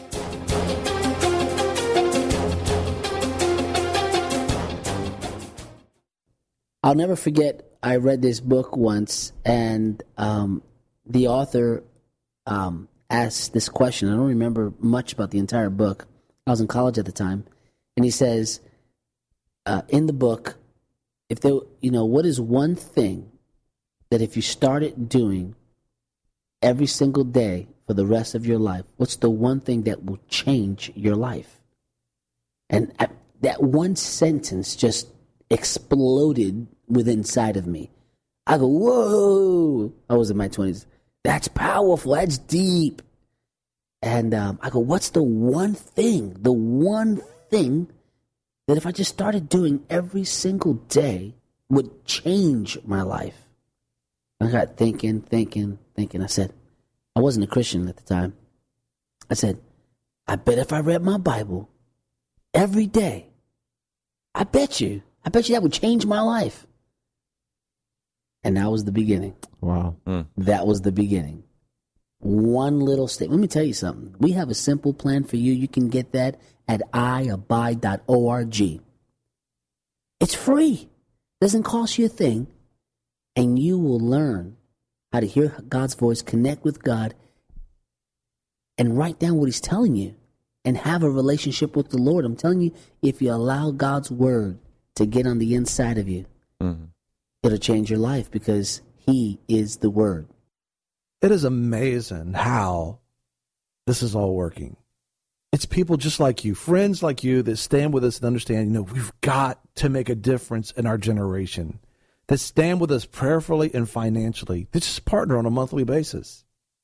S3: I'll never forget, I read this book once, and um, the author um, asked this question. I don't remember much about the entire book. I was in college at the time. And he says, uh, in the book, if there, you know, what is one thing that if you started doing every single day for the rest of your life, what's the one thing that will change your life? And I, that one sentence just exploded within inside of me. I go, whoa. I was in my twenties. That's powerful. That's deep. And um, I go, what's the one thing, the one thing that if I just started doing every single day would change my life? I got thinking, thinking, thinking. I said, I wasn't a Christian at the time. I said, I bet if I read my Bible every day, I bet you, I bet you that would change my life. And that was the beginning.
S7: Wow.
S5: Mm.
S3: That was the beginning. One little step. Let me tell you something. We have a simple plan for you. You can get that at i abide dot org. It's free. Doesn't cost you a thing. And you will learn how to hear God's voice, connect with God, and write down what he's telling you and have a relationship with the Lord. I'm telling you, if you allow God's word to get on the inside of you, mm-hmm. it'll change your life because he is the word.
S2: It is amazing how this is all working. It's people just like you, friends like you that stand with us and understand, you know, we've got to make a difference in our generation, that stand with us prayerfully and financially, that just partner on a monthly basis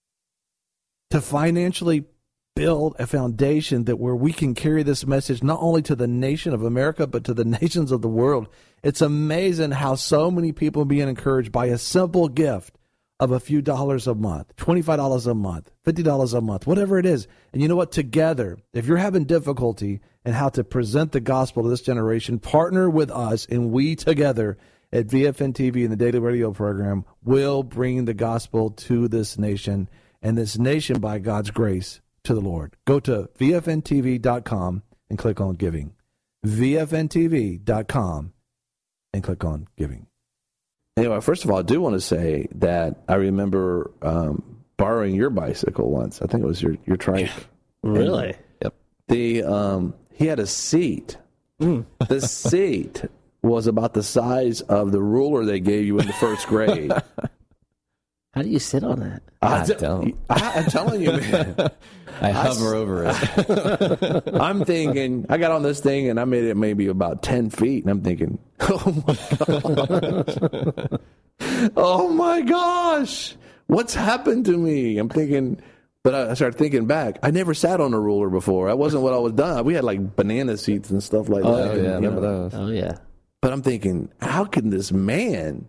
S2: to financially build a foundation that where we can carry this message not only to the nation of America, but to the nations of the world. It's amazing how so many people are being encouraged by a simple gift of a few dollars a month, twenty-five dollars a month, fifty dollars a month, whatever it is. And you know what? Together, if you're having difficulty in how to present the gospel to this generation, partner with us, and we together at V F N T V and the Daily Radio Program will bring the gospel to this nation, and this nation, by God's grace, to the Lord. Go to V F N T V dot com and click on giving. V F N T V dot com and click on giving. Anyway, first of all, I do want to say that I remember um, borrowing your bicycle once. I think it was your, your trike.
S3: Yeah. Really?
S2: And yep. The um, he had a seat. Mm. The seat was about the size of the ruler they gave you in the first grade.
S3: How do you sit on that?
S2: I,
S7: I don't.
S2: I, I'm telling you, man.
S7: I hover I, over it.
S2: I'm thinking, I got on this thing and I made it maybe about ten feet. And I'm thinking, oh my gosh. Oh my gosh. What's happened to me? I'm thinking, but I started thinking back. I never sat on a ruler before. That wasn't what I was done. We had like banana seats and stuff like
S7: oh,
S2: that.
S7: Oh, yeah. I remember
S2: know.
S7: those.
S3: Oh, yeah.
S2: But I'm thinking, how can this man,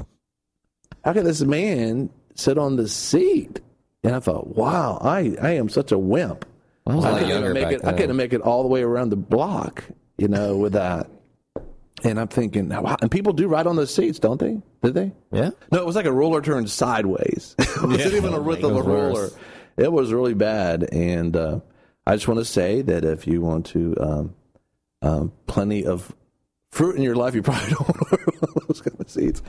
S2: how can this man sit on the seat? And I thought, wow, I, I am such a wimp.
S7: I, was
S2: I,
S7: a lot
S2: couldn't
S7: younger
S2: make
S7: back
S2: it,
S7: then.
S2: I couldn't make it all the way around the block, you know, with that. And I'm thinking, wow, and people do ride on those seats, don't they? Did they?
S7: Yeah.
S2: No, it was like a roller turned sideways. It wasn't
S7: Yeah.
S2: even a width
S7: It
S2: of a
S7: was
S2: roller.
S7: worse.
S2: It was really bad. And uh, I just want to say that if you want to, um, um, plenty of fruit in your life, you probably don't want to wear one of those kind of seats.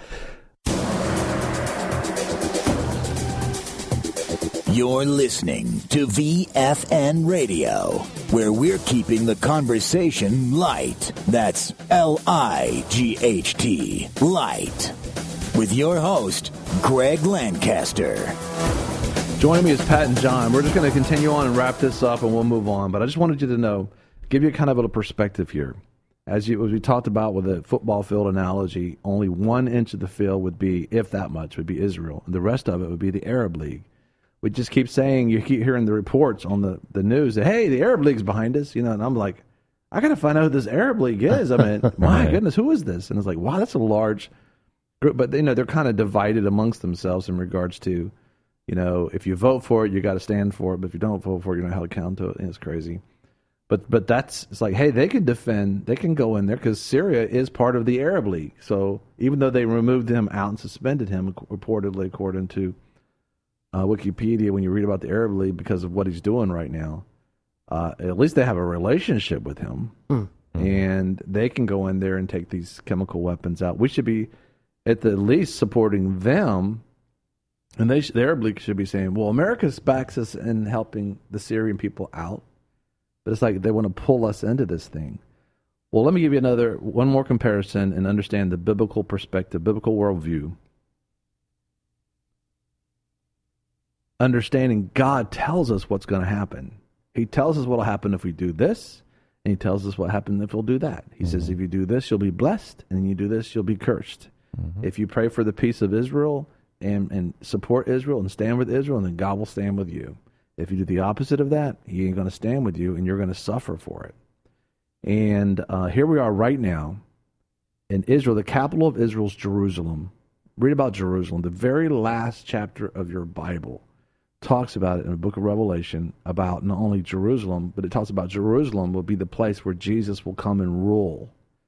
S4: You're listening to V F N Radio, where we're keeping the conversation light. That's L I G H T, light. With your host, Greg Lancaster.
S2: Joining me is Pat and John. We're just going to continue on and wrap this up, and we'll move on. But I just wanted you to know, give you kind of a perspective here. As, you, as we talked about with the football field analogy, only one inch of the field would be, if that much, would be Israel. And the rest of it would be the Arab League. We just keep saying, you keep hearing the reports on the, the news that, hey, the Arab League's behind us. You know, and I'm like, I got to find out who this Arab League is. I mean, my goodness, who is this? And it's like, wow, that's a large group. But, you know, they're kind of divided amongst themselves in regards to, you know, if you vote for it, you got to stand for it. But if you don't vote for it, you're not held accountable to it. And it's crazy. But but that's, it's like, hey, they can defend, they can go in there because Syria is part of the Arab League. So even though they removed him out and suspended him, reportedly, according to uh, Wikipedia, when you read about the Arab League because of what he's doing right now, uh, at least they have a relationship with him. Mm-hmm. And they can go in there and take these chemical weapons out. We should be, at the least, supporting them. And they sh- the Arab League should be saying, well, America backs us in helping the Syrian people out. But it's like they want to pull us into this thing. Well, let me give you another, one more comparison and understand the biblical perspective, biblical worldview. understanding God tells us what's going to happen. He tells us what will happen if we do this, and he tells us what happens if we'll do that. He mm-hmm. says, if you do this, you'll be blessed, and you do this, you'll be cursed. Mm-hmm. If you pray for the peace of Israel and, and support Israel and stand with Israel, then God will stand with you. If you do the opposite of that, he ain't going to stand with you, and you're going to suffer for it. And uh, here we are right now in Israel. The capital of Israel is Jerusalem. Read about Jerusalem. The very last chapter of your Bible talks about it in the book of Revelation, about not only Jerusalem, but it talks about Jerusalem will be the place where Jesus will come and rule.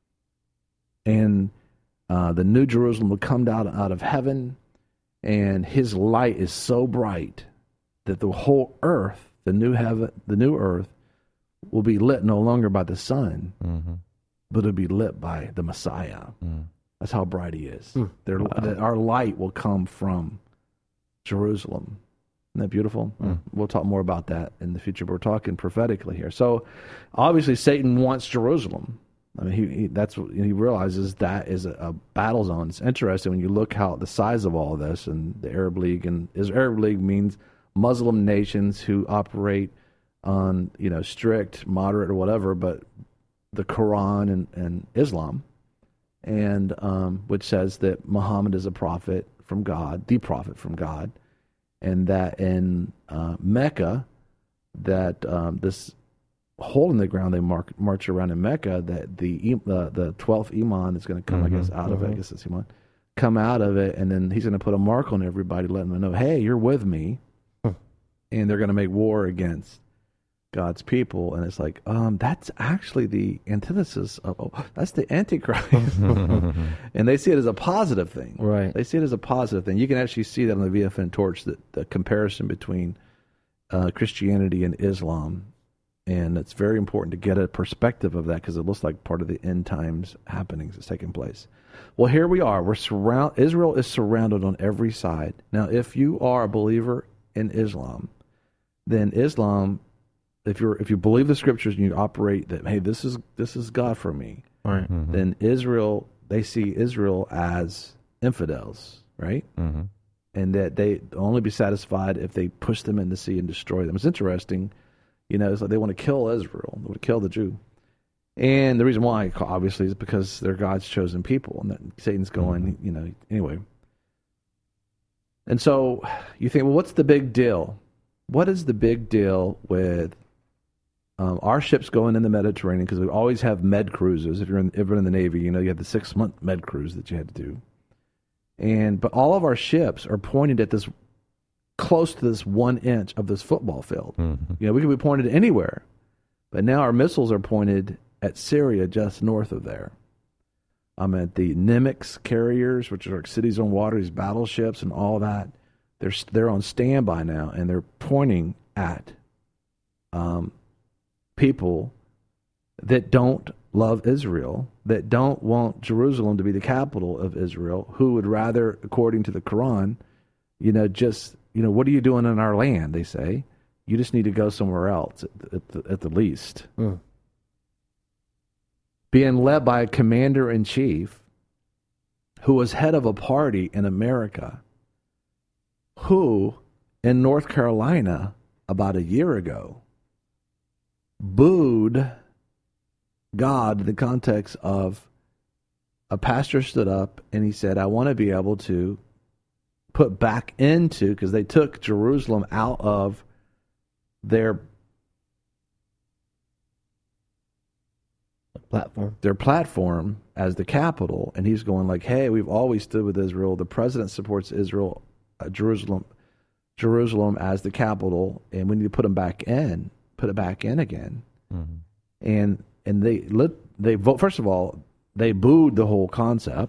S2: And uh, the new Jerusalem will come down out of heaven, and his light is so bright that the whole earth, the new heaven, the new earth, will be lit no longer by the sun, mm-hmm. but it'll be lit by the Messiah. Mm. That's how bright he is. Mm. Wow. That our light will come from Jerusalem. Isn't that beautiful? Mm. We'll talk more about that in the future, but we're talking prophetically here. So, obviously, Satan wants Jerusalem. I mean, he, he that's what he realizes that is a, a battle zone. It's interesting when you look how the size of all this, and the Arab League, and is Arab League means Muslim nations who operate on, you know, strict, moderate, or whatever, but the Quran and, and Islam, and um, which says that Muhammad is a prophet from God, the prophet from God, and that in uh, Mecca, that um, this hole in the ground they mark, march around in Mecca, that the uh, the twelfth Iman is going to come, mm-hmm, I guess, out mm-hmm. of it. I guess it's Iman, come out of it, and then he's going to put a mark on everybody, letting them know, hey, you're with me, and they're going to make war against God's people. And it's like, um, that's actually the antithesis of, oh, that's the Antichrist. And they see it as a positive thing.
S3: Right.
S2: They see it as a positive thing. You can actually see that on the V F N Torch, the, the comparison between uh, Christianity and Islam. And it's very important to get a perspective of that, because it looks like part of the end times happenings that's taking place. Well, here we are. We're surround. Israel is surrounded on every side. Now, if you are a believer in Islam, then Islam, if you're if you believe the scriptures and you operate that, hey, this is this is God for me,
S3: right.
S2: mm-hmm. then Israel, they see Israel as infidels, right? Mm-hmm. And that they only be satisfied if they push them in the sea and destroy them. It's interesting, you know, it's like they want to kill Israel, they want to kill the Jew. And the reason why, obviously, is because they're God's chosen people, and that Satan's going, mm-hmm. you know, anyway. And so you think, well, what's the big deal? What is the big deal with um, our ships going in the Mediterranean? Because we always have med cruises. If you're in, if you're in the Navy, you know you have the six month med cruise that you had to do. And but all of our ships are pointed at this, close to this one inch of this football field. Mm-hmm. You know, we could be pointed anywhere, but now our missiles are pointed at Syria, just north of there. I'm at the Nimitz carriers, which are like cities on water, these battleships and all that. They're they're on standby now, and they're pointing at um, people that don't love Israel, that don't want Jerusalem to be the capital of Israel, who would rather, according to the Quran, you know, just, you know, what are you doing in our land? They say, you just need to go somewhere else at, at, the, at the least. Mm. Being led by a commander in chief who was head of a party in America, who, in North Carolina, about a year ago, booed God in the context of a pastor stood up and he said, I want to be able to put back into, because they took Jerusalem out of their
S3: platform,
S2: their platform as the capital, and he's going like, hey, we've always stood with Israel. The president supports Israel. Uh, Jerusalem, Jerusalem as the capital, and we need to put them back in, put it back in again. Mm-hmm. And and they lit, they vote. First of all, they booed the whole concept.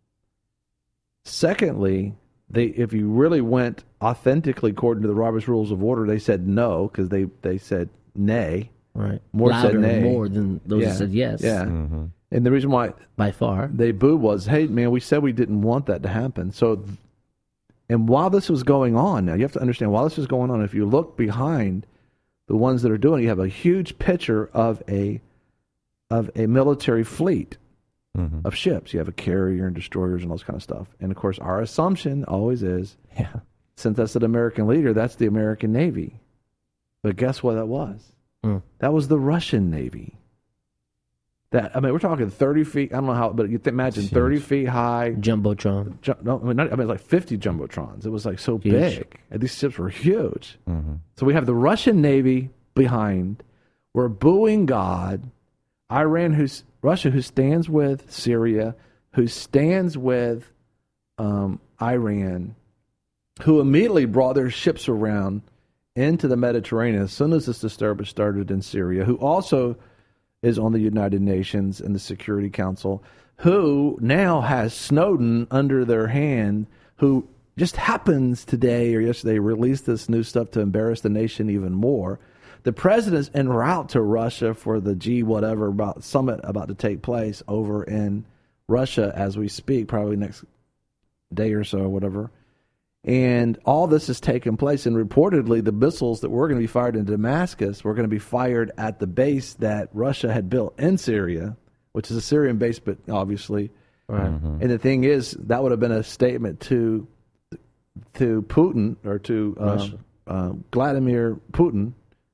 S2: Secondly, they if you really went authentically according to the Robert's Rules of Order, they said no, because they they said nay.
S3: Right,
S2: more
S3: louder
S2: said nay,
S3: more than those
S2: yeah.
S3: that said yes.
S2: Yeah,
S3: mm-hmm.
S2: And the reason why
S3: by far
S2: they booed was, hey man, we said we didn't want that to happen. So. And while this was going on, now you have to understand, while this was going on, if you look behind the ones that are doing it, you have a huge picture of a of a military fleet mm-hmm. of ships. You have a carrier and destroyers and all this kind of stuff. And of course, our assumption always is,
S3: yeah,
S2: since that's an American leader, that's the American Navy. But guess what that was?
S7: Mm.
S2: That was the Russian Navy. That I mean, we're talking thirty feet. I don't know how, but you can imagine thirty feet high.
S3: Jumbotron.
S2: Ju- no, I mean, not, I mean, like fifty jumbotrons. It was like so
S3: Huge.
S2: big. And these ships were huge.
S7: Mm-hmm.
S2: So we have the Russian Navy behind. We're booing God. Iran, who's Russia, who stands with Syria, who stands with um, Iran, who immediately brought their ships around into the Mediterranean as soon as this disturbance started in Syria, who also is on the United Nations and the Security Council, who now has Snowden under their hand, who just happens today or yesterday released this new stuff to embarrass the nation even more. The president's en route to Russia for the G whatever about summit about to take place over in Russia as we speak, probably next day or so or whatever. And all this is taking place, and reportedly the missiles that were going to be fired in Damascus were going to be fired at the base that Russia had built in Syria, which is a Syrian base, but obviously.
S7: Right. Mm-hmm.
S2: And the thing is, that would have been a statement to to Putin or to um, uh, Vladimir Putin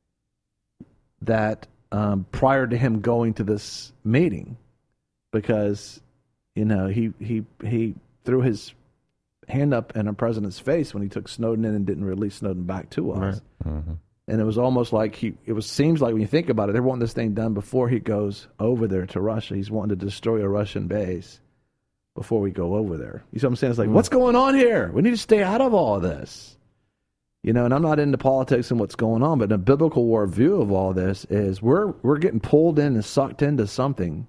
S2: that um, prior to him going to this meeting, because you know he he he threw his hand up in a president's face when he took Snowden in and didn't release Snowden back to us.
S7: Right. Mm-hmm.
S2: And it was almost like he, it was, seems like when you think about it, they're wanting this thing done before he goes over there to Russia. He's wanting to destroy a Russian base before we go over there. You see what I'm saying? It's like, mm-hmm. what's going on here? We need to stay out of all of this. You know, and I'm not into politics and what's going on, but the biblical worldview of all this is we're, we're getting pulled in and sucked into something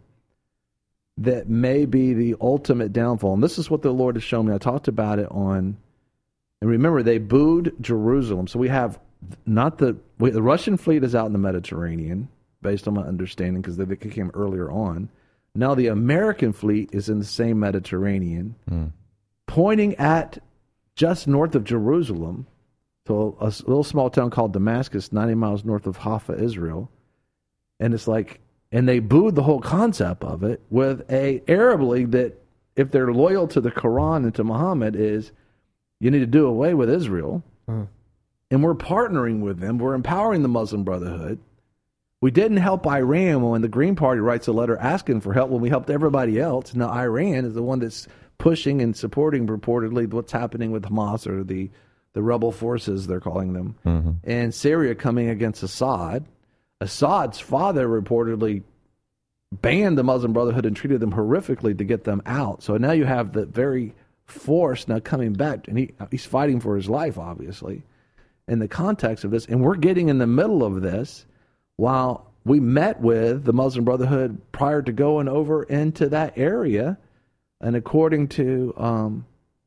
S2: that may be the ultimate downfall. And this is what the Lord has shown me. I talked about it on, and remember, they booed Jerusalem. So we have not the, we, the Russian fleet is out in the Mediterranean, based on my understanding, because they came earlier on. Now the American fleet is in the same Mediterranean, mm. pointing at just north of Jerusalem, to a, a little small town called Damascus, ninety miles north of Haifa, Israel. And it's like, and they booed the whole concept of it with a Arab League that, if they're loyal to the Quran and to Muhammad, is you need to do away with Israel. Mm. And we're partnering with them. We're empowering the Muslim Brotherhood. We didn't help Iran when the Green Party writes a letter asking for help when we helped everybody else. Now Iran is the one that's pushing and supporting reportedly what's happening with Hamas, or the, the rebel forces, they're calling them, mm-hmm. and Syria coming against Assad. Assad's father reportedly banned the Muslim Brotherhood and treated them horrifically to get them out. So now you have the very force now coming back, and he he's fighting for his life, obviously, in the context of this. And we're getting in the middle of this while we met with the Muslim Brotherhood prior to going over into that area. And according to um,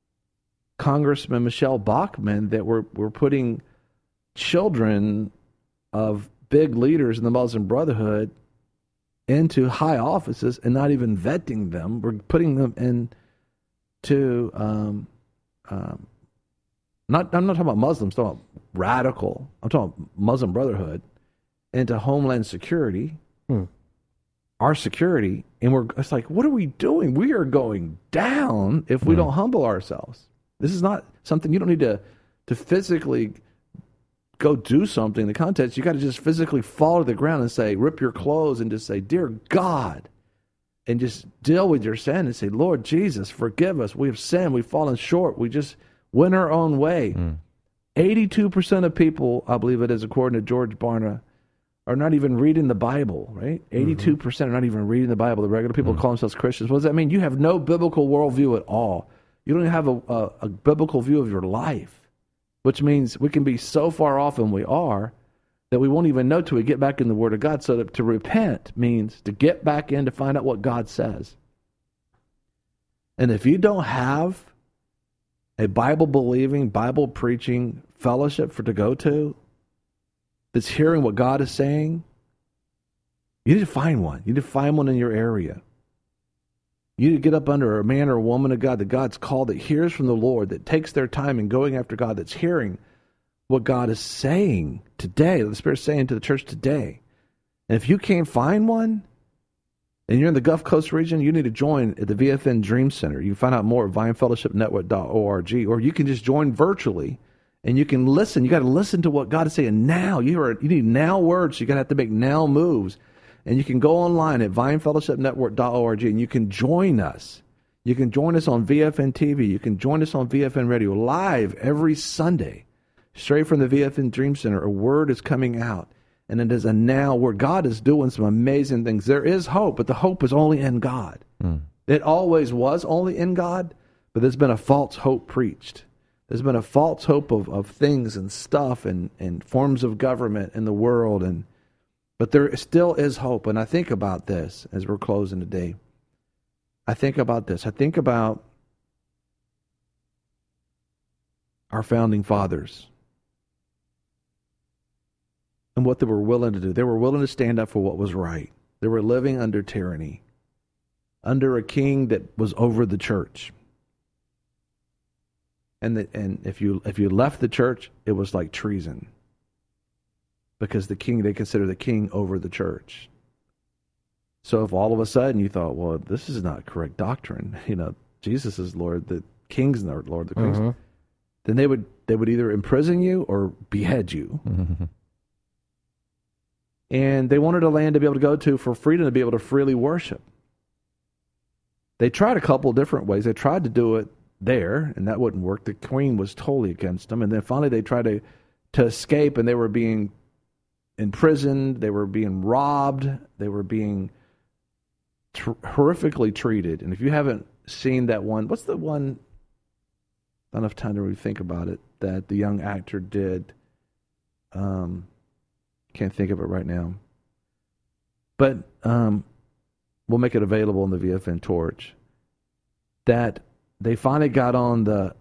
S2: Congressman Michelle Bachmann, that we're, we're putting children of big leaders in the Muslim Brotherhood into high offices and not even vetting them. We're putting them into um, um, not. I'm not talking about Muslims. I'm talking about radical. I'm talking about Muslim Brotherhood into Homeland Security, hmm. our security, and we're. It's like, what are we doing? We are going down if we hmm. don't humble ourselves. This is not something you don't need to to physically go do something in the context. You got to just physically fall to the ground and say, rip your clothes and just say, dear God, and just deal with your sin and say, Lord Jesus, forgive us. We have sinned. We've fallen short. We just went our own way. Mm. eighty-two percent of people, I believe it is, according to George Barna, are not even reading the Bible, right? eighty-two percent mm-hmm. are not even reading the Bible. The regular people mm. call themselves Christians. What does that mean? You have no biblical worldview at all. You don't even have a, a, a biblical view of your life, which means we can be so far off, and we are, that we won't even know till we get back in the Word of God. So that to repent means to get back in to find out what God says. And if you don't have a Bible-believing, Bible-preaching fellowship for to go to that's hearing what God is saying, you need to find one. You need to find one in your area. You need to get up under a man or a woman of God that God's called, that hears from the Lord, that takes their time in going after God, that's hearing what God is saying today, the Spirit's saying to the church today. And if you can't find one, and you're in the Gulf Coast region, you need to join at the V F N Dream Center. You can find out more at vine fellowship network dot org, or you can just join virtually And you can listen. You got to listen to what God is saying now. You are you need now words. You got to have to make now moves. And you can go online at vine fellowship network dot org and you can join us. You can join us on V F N T V. You can join us on V F N Radio live every Sunday, straight from the V F N Dream Center. A word is coming out, and it is a now word. God is doing some amazing things. There is hope, but the hope is only in God. Mm. It always was only in God, but there's been a false hope preached. There's been a false hope of, of things and stuff and, and forms of government in the world, and but there still is hope. And I think about this as we're closing today. I think about this. I think about our founding fathers and what they were willing to do. They were willing to stand up for what was right. They were living under tyranny, under a king that was over the church. And the, and if you if you left the church, it was like treason. Because the king, they consider the king over the church. So if all of a sudden you thought, well, this is not correct doctrine, you know, Jesus is Lord, the king's not Lord, the king's, mm-hmm. then they would they would either imprison you or behead you. Mm-hmm. And they wanted a land to be able to go to for freedom, to be able to freely worship. They tried a couple different ways. They tried to do it there, and that wouldn't work. The queen was totally against them. And then finally they tried to, to escape, and they were being imprisoned. They were being robbed. They were being tr- horrifically treated. And if you haven't seen that one, what's the one, not enough time to really think about it, that the young actor did. Um, can't think of it right now. But um, we'll make it available in the V F N Torch. That they finally got on the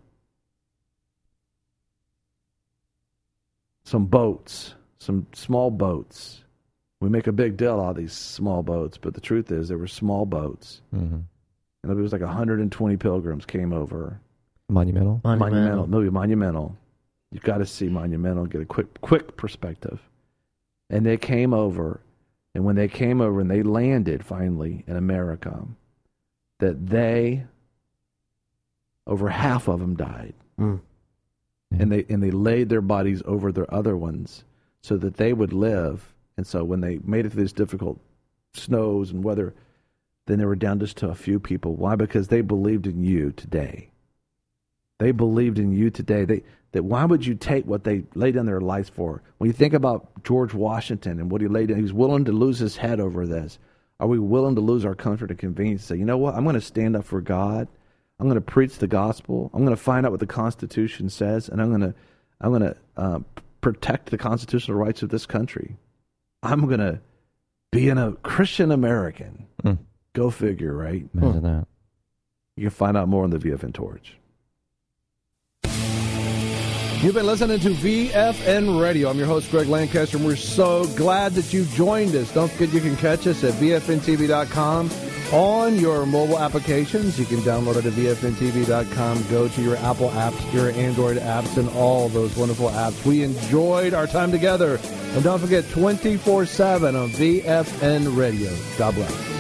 S2: some boats, some small boats. We make a big deal out of these small boats, but the truth is they were small boats. Mm-hmm. And it was like one hundred twenty pilgrims came over.
S7: Monumental?
S2: Monumental. Monumental. Movie Monumental. You've got to see Monumental, get a quick quick perspective. And they came over, and when they came over and they landed finally in America, that they, over half of them died. Mm. Yeah. And they and they laid their bodies over their other ones so that they would live. And so when they made it through these difficult snows and weather, then they were down just to a few people. Why? Because they believed in you today. They believed in you today. They that why would you take what they laid down their lives for? When you think about George Washington and what he laid down, he was willing to lose his head over this. Are we willing to lose our comfort and convenience? Say, you know what? I'm going to stand up for God. I'm going to preach the gospel. I'm going to find out what the Constitution says, and I'm going to I'm going to uh, protect the constitutional rights of this country. I'm going to be a Christian American. Mm. Go figure, right?
S7: Imagine hmm. that.
S2: You can find out more on the V F N Torch. You've been listening to V F N Radio. I'm your host, Greg Lancaster, and we're so glad that you joined us. Don't forget you can catch us at V F N T V dot com on your mobile applications. You can download it at V F N T V dot com. Go to your Apple apps, your Android apps, and all those wonderful apps. We enjoyed our time together. And don't forget, twenty-four seven on V F N Radio. God bless.